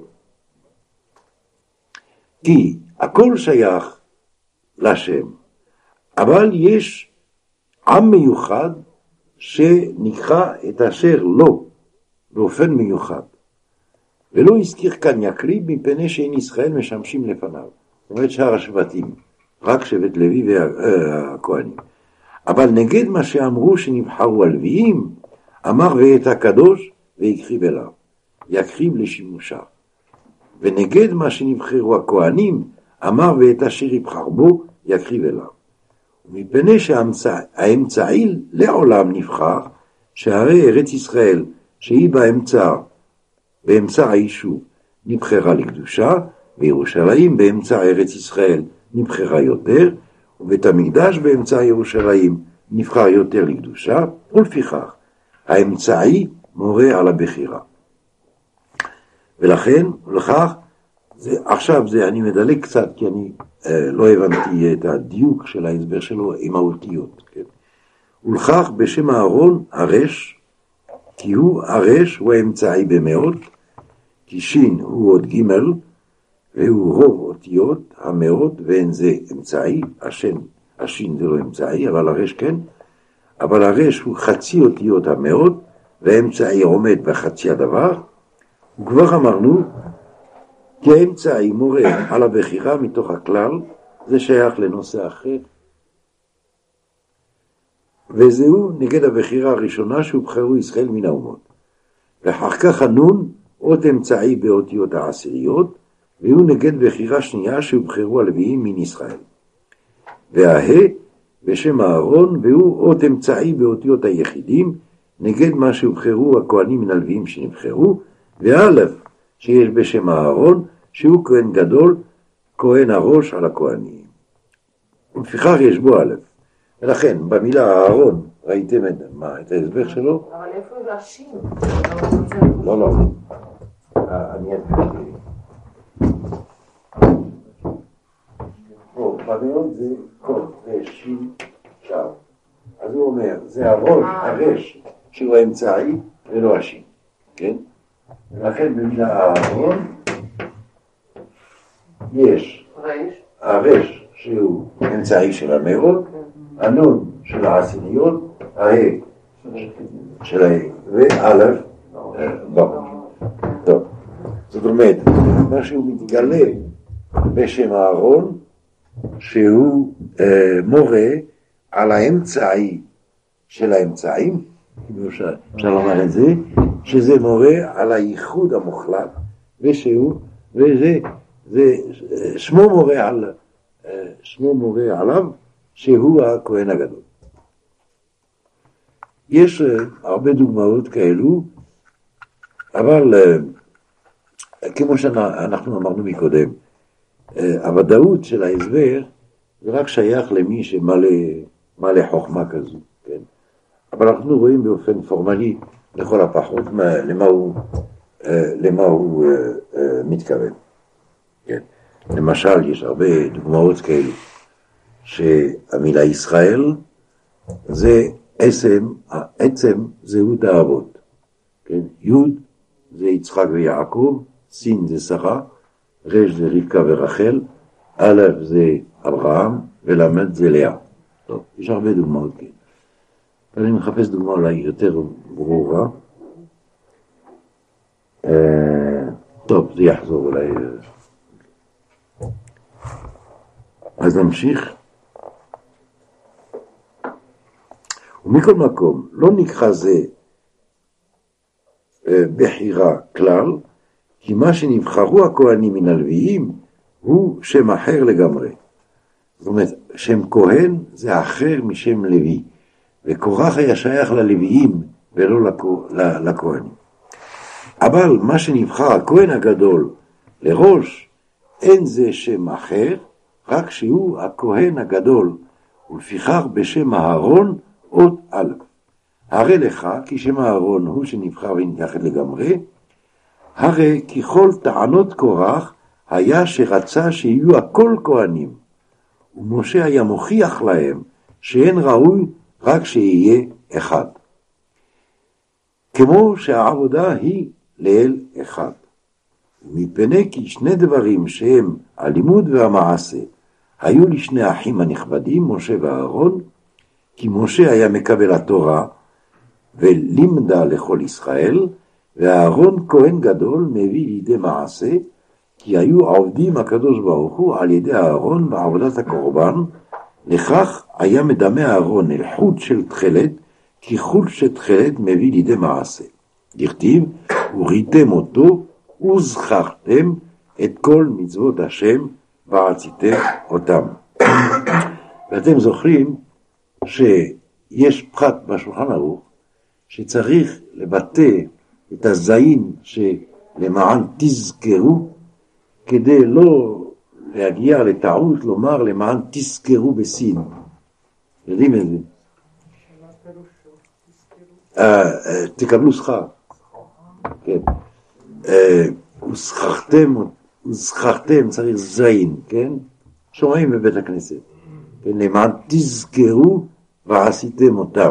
כי הכל שייך לשם. אבל יש עם מיוחד שנקרא את אשר לו, באופן מיוחד. ולא הזכיר כאן יקריב מפני שאין ישראל משמשים לפניו. זאת אומרת שאר השבטים, רק שבט לוי והכהנים. אבל נגד מה שאמרו שנבחרו הלוויים, אמר ואת הקדוש ויקריב אליו. יקריב לשימושה. ונגד מה שנבחרו הכהנים, אמר ואת אשר יבחר בו, יקריב אליו. ומפני שהאמצעי לעולם נבחר, שהרי ארץ ישראל, שהיא באמצע, באמצע היישוב, נבחרה לקדושה, וירושלים באמצע ארץ ישראל נבחרה יותר, ובית המקדש באמצע ירושלים נבחר יותר לקדושה, ולפיכך האמצעי מורה על הבחירה. ולכן, ולכך, זה, עכשיו זה, אני מדלג קצת, כי אני אה, לא הבנתי את הדיוק של ההסבר שלו עם האותיות. כן? ולכך בשם אהרון הרש, כי הוא הרש, הוא האמצעי במאות, כי שין הוא עוד ג' והוא רוב אותיות המאות, ואין זה אמצעי, השן, השין זה לא אמצעי, אבל הרש כן, אבל הרש הוא חצי אותיות המאות, והאמצעי עומד בחצי הדבר, וכבר אמרנו, כי האמצעי מורה על הבחירה מתוך הכלל, זה שייך לנושא אחר, וזהו נגד הבחירה הראשונה שהובחרו ישראל מן האומות. ואחר כך הנון, אות אמצעי באותיות העשיריות, והוא נגד בחירה שנייה שהובחרו הלוויים מן ישראל. והה בשם הארון, והוא אות אמצעי באותיות היחידים, נגד מה שהובחרו הכהנים מן הלוויים שנבחרו, ואלף שיש בשם הארון, שהוא כהן גדול, כהן הראש על הכהנים. ולפיכך יש בו אלף. ולכן, במילה הארון, ראיתם את, מה, את ההסבר שלו? אבל איפה הוא להשים? לא, לא. אני אתחיל. פה, במיון זה כל, זה שין שם. אז הוא אומר, זה הראש, הרש, שהוא האמצעי, ולא השין. כן? ולכן במילה הארון, יש הרש, שהוא אמצעי של המאות, הנון של העשיריות, הה של הה, ואלף בראש. טוב, זאת אומרת, מה שהוא מתגלה בשם הארון, שהוא אה, מורה על האמצעי של האמצעים, אפשר לומר את זה, שזה מורה על הייחוד המוחלט, ושהוא, וזה, זה, שמו מורה על, שמו מורה עליו, שהוא הכהן הגדול. יש הרבה דוגמאות כאלו, אבל כמו שאנחנו אמרנו מקודם, הוודאות של ההסבר זה רק שייך למי שמלא חוכמה כזו, כן? אבל אנחנו רואים באופן פורמלי לכל הפחות למה הוא, למה הוא מתכוון. כן? למשל, יש הרבה דוגמאות כאלו, שהמילה ישראל זה עצם, עצם זהות האבות. כן? יוד זה יצחק ויעקב, סין זה שרה, רש זה רבקה ורחל, א' זה אברהם, ולמד זה לאה. טוב, יש הרבה דוגמאות כאלה. אני מחפש דוגמה אולי יותר ברורה. טוב, זה יחזור אולי. אז נמשיך. ומכל מקום, לא נקרא זה בחירה כלל, כי מה שנבחרו הכהנים מן הלוויים הוא שם אחר לגמרי. זאת אומרת, שם כהן זה אחר משם לוי, וקורח היה שייך ללוויים ולא לכהנים. אבל מה שנבחר הכהן הגדול לראש, אין זה שם אחר, רק שהוא הכהן הגדול, ולפיכך בשם הארון עוד א'. הרי לך כי שם הארון הוא שנבחר ונתייחד לגמרי, הרי ככל טענות קורח היה שרצה שיהיו הכל כהנים, ומשה היה מוכיח להם שאין ראוי רק שיהיה אחד. כמו שהעבודה היא לאל אחד. מפני כי שני דברים שהם הלימוד והמעשה היו לשני האחים הנכבדים, משה ואהרון, כי משה היה מקבל התורה ולימדה לכל ישראל, ואהרון כהן גדול מביא לידי מעשה, כי היו עובדים הקדוש ברוך הוא על ידי אהרון בעבודת הקורבן, לכך היה מדמה אהרון אל חוט של תחילת, כי חוט של תחילת מביא לידי מעשה. דכתיב, וראיתם אותו וזכרתם את כל מצוות השם ועשיתם אותם. ואתם זוכרים שיש פחת בשולחן ערוך שצריך לבטא את הזין שלמען תזכרו, כדי לא להגיע לטעות לומר למען תזכרו בסין. יודעים את זה? תקבלו שכר. כן. וזכרתם, וזכרתם צריך זין, כן? שומעים בבית הכנסת. כן, למען תזכרו ועשיתם אותם.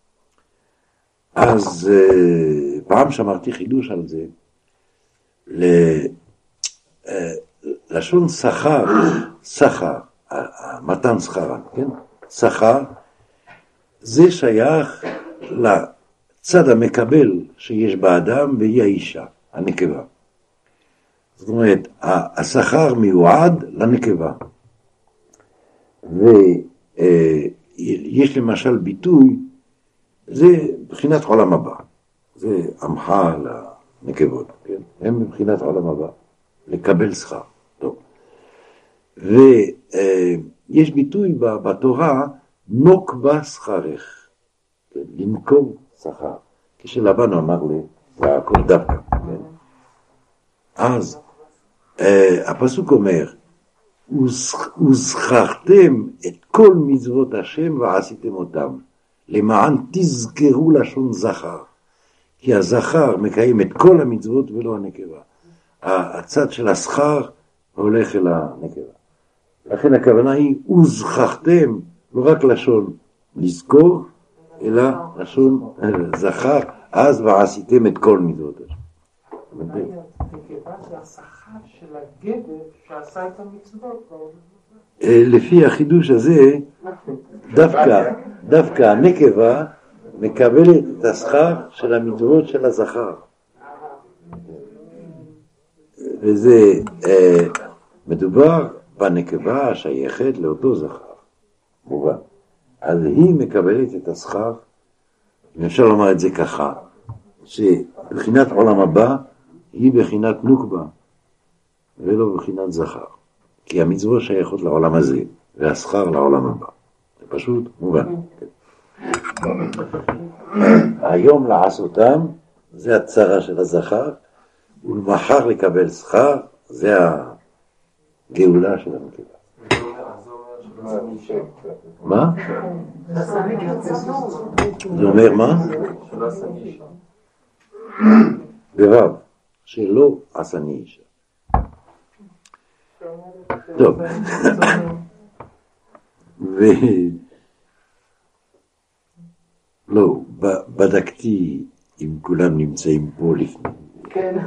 אז פעם שמרתי חידוש על זה, לשון שכר, שכר, מתן שכרם, כן? שכר, זה שייך לצד המקבל שיש באדם והיא האישה, הנקבה. זאת אומרת, השכר מיועד לנקבה. ויש למשל ביטוי, זה בחינת עולם הבא. זה עמך לנקבות, כן? הם מבחינת עולם הבא, לקבל שכר. טוב. ויש ביטוי בתורה, נוקבה שכרך, לנקוב שכר. כשלבן אמר ליעקב דווקא, כן? אז הפסוק אומר, וזכרתם את כל מצוות השם ועשיתם אותם, למען תזכרו לשון זכר, כי הזכר מקיים את כל המצוות ולא הנקבה. הצד של השכר הולך אל הנקבה. לכן הכוונה היא, וזכרתם, לא רק לשון לזכור, אלא לשון זכר, אז ועשיתם את כל מצוות השם. נקבה זה השכר של הגבר שעשה את המצוות. לפי החידוש הזה, דווקא, דווקא הנקבה מקבלת את השכר של המצוות של הזכר. וזה מדובר בנקבה השייכת לאותו זכר. מובן. אז היא מקבלת את השכר, אם אפשר לומר את זה ככה, שבחינת עולם הבא היא בחינת נוקבה, ולא בחינת זכר. כי המצוות שייכות לעולם הזה, והשכר לעולם הבא. זה פשוט מובן. היום לעשותם, זה הצרה של הזכר, ולמחר לקבל שכר, זה הגאולה של הנקבה. מה? זה אומר מה? ברב, שלא עשני אישה. טוב. ו... לא, בדקתי אם כולם נמצאים פה לפני. כן.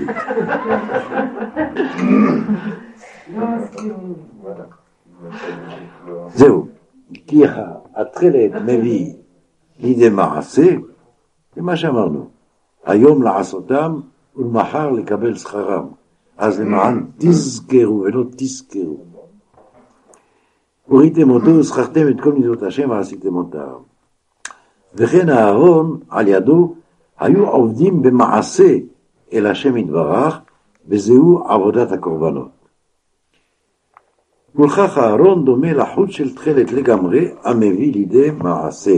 זהו, כי התחילת מביא לידי מעשה, זה מה שאמרנו, היום לעשותם ולמחר לקבל שכרם, אז למען תזכרו ולא תזכרו. וראיתם אותו וזכרתם את כל מצוות השם ועשיתם אותם. וכן אהרון על ידו היו עובדים במעשה אל השם יתברך, וזהו עבודת הקורבנות. ולכך אהרון דומה לחוט של תחילת לגמרי, המביא לידי מעשה.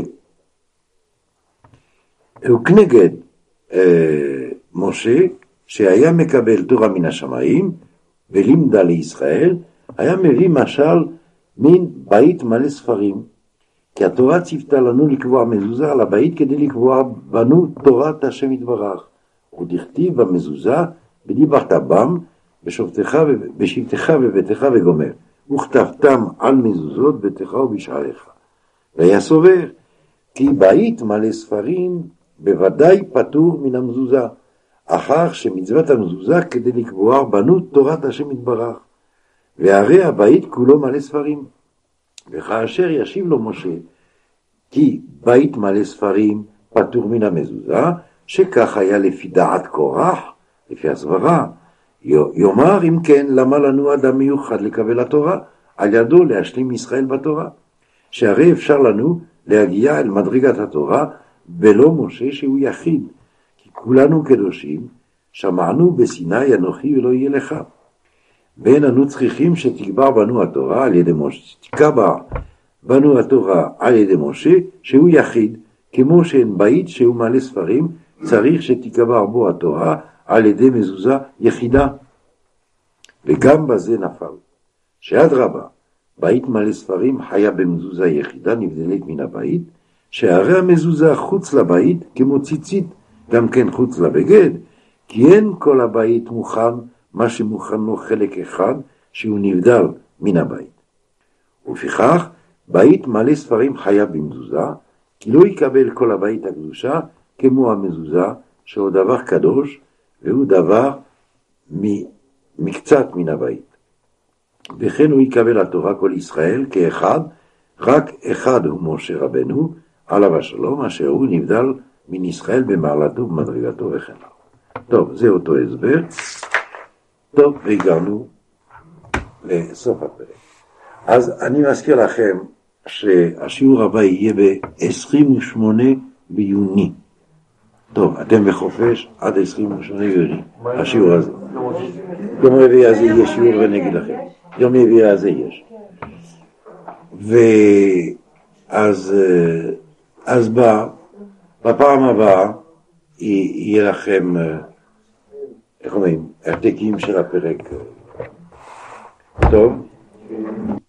וכנגד אה, משה, שהיה מקבל תורה מן השמיים, ולימדה לישראל, היה מביא משל מן בית מלא ספרים. כי התורה ציוותה לנו לקבוע מזוזה על הבית כדי לקבוע בנו תורת השם יתברך. ודכתיב במזוזה, ודיברת בם, בשבתך בשבתך בביתך וגומר. וכתבתם על מזוזות ביתך ובשעריך. והיה סובר, כי בית מלא ספרים בוודאי פטור מן המזוזה, אחר שמצוות המזוזה כדי לקבוע בנו תורת השם יתברך. והרי הבית כולו מלא ספרים. וכאשר ישיב לו משה, כי בית מלא ספרים פטור מן המזוזה, שכך היה לפי דעת קורח, לפי הסברה, יאמר אם כן, למה לנו אדם מיוחד לקבל התורה, על ידו להשלים ישראל בתורה, שהרי אפשר לנו להגיע אל מדרגת התורה, ולא משה שהוא יחיד, כי כולנו קדושים, שמענו בסיני אנוכי ולא יהיה לך. ואין אנו צריכים שתגבר בנו התורה על ידי משה, תקבר בנו התורה על ידי משה שהוא יחיד, כמו שאין בית שהוא מלא ספרים, צריך שתקבר בו התורה על ידי מזוזה יחידה. וגם בזה נפל, שעד רבה, בית מלא ספרים חיה במזוזה יחידה נבדלת מן הבית, שהרי המזוזה חוץ לבית כמו ציצית, גם כן חוץ לבגד, כי אין כל הבית מוכן, מה שמוכן לו חלק אחד שהוא נבדל מן הבית. ולפיכך, בית מלא ספרים חיה במזוזה, כי לא יקבל כל הבית הקדושה כמו המזוזה, שהוא דבר קדוש, והוא דבר מקצת מן הבית. וכן הוא יקבל התורה כל ישראל כאחד, רק אחד הוא משה רבנו, עליו השלום, אשר הוא נבדל מן ישראל במעלתו ובמדרגתו וכן הלאה. טוב, זה אותו הסבר. טוב, והגענו לסוף הפרק. אז אני מזכיר לכם שהשיעור הבא יהיה ב-עשרים ושמונה ביוני. טוב, אתם בחופש עד עשרים ושמונה ביוני, השיעור הזה. יום רביעי הזה יהיה שיעור ואני אגיד לכם. יום רביעי הזה יש. ואז אז בא, בפעם הבאה יהיה לכם, איך אומרים, העתקים של הפרק. טוב?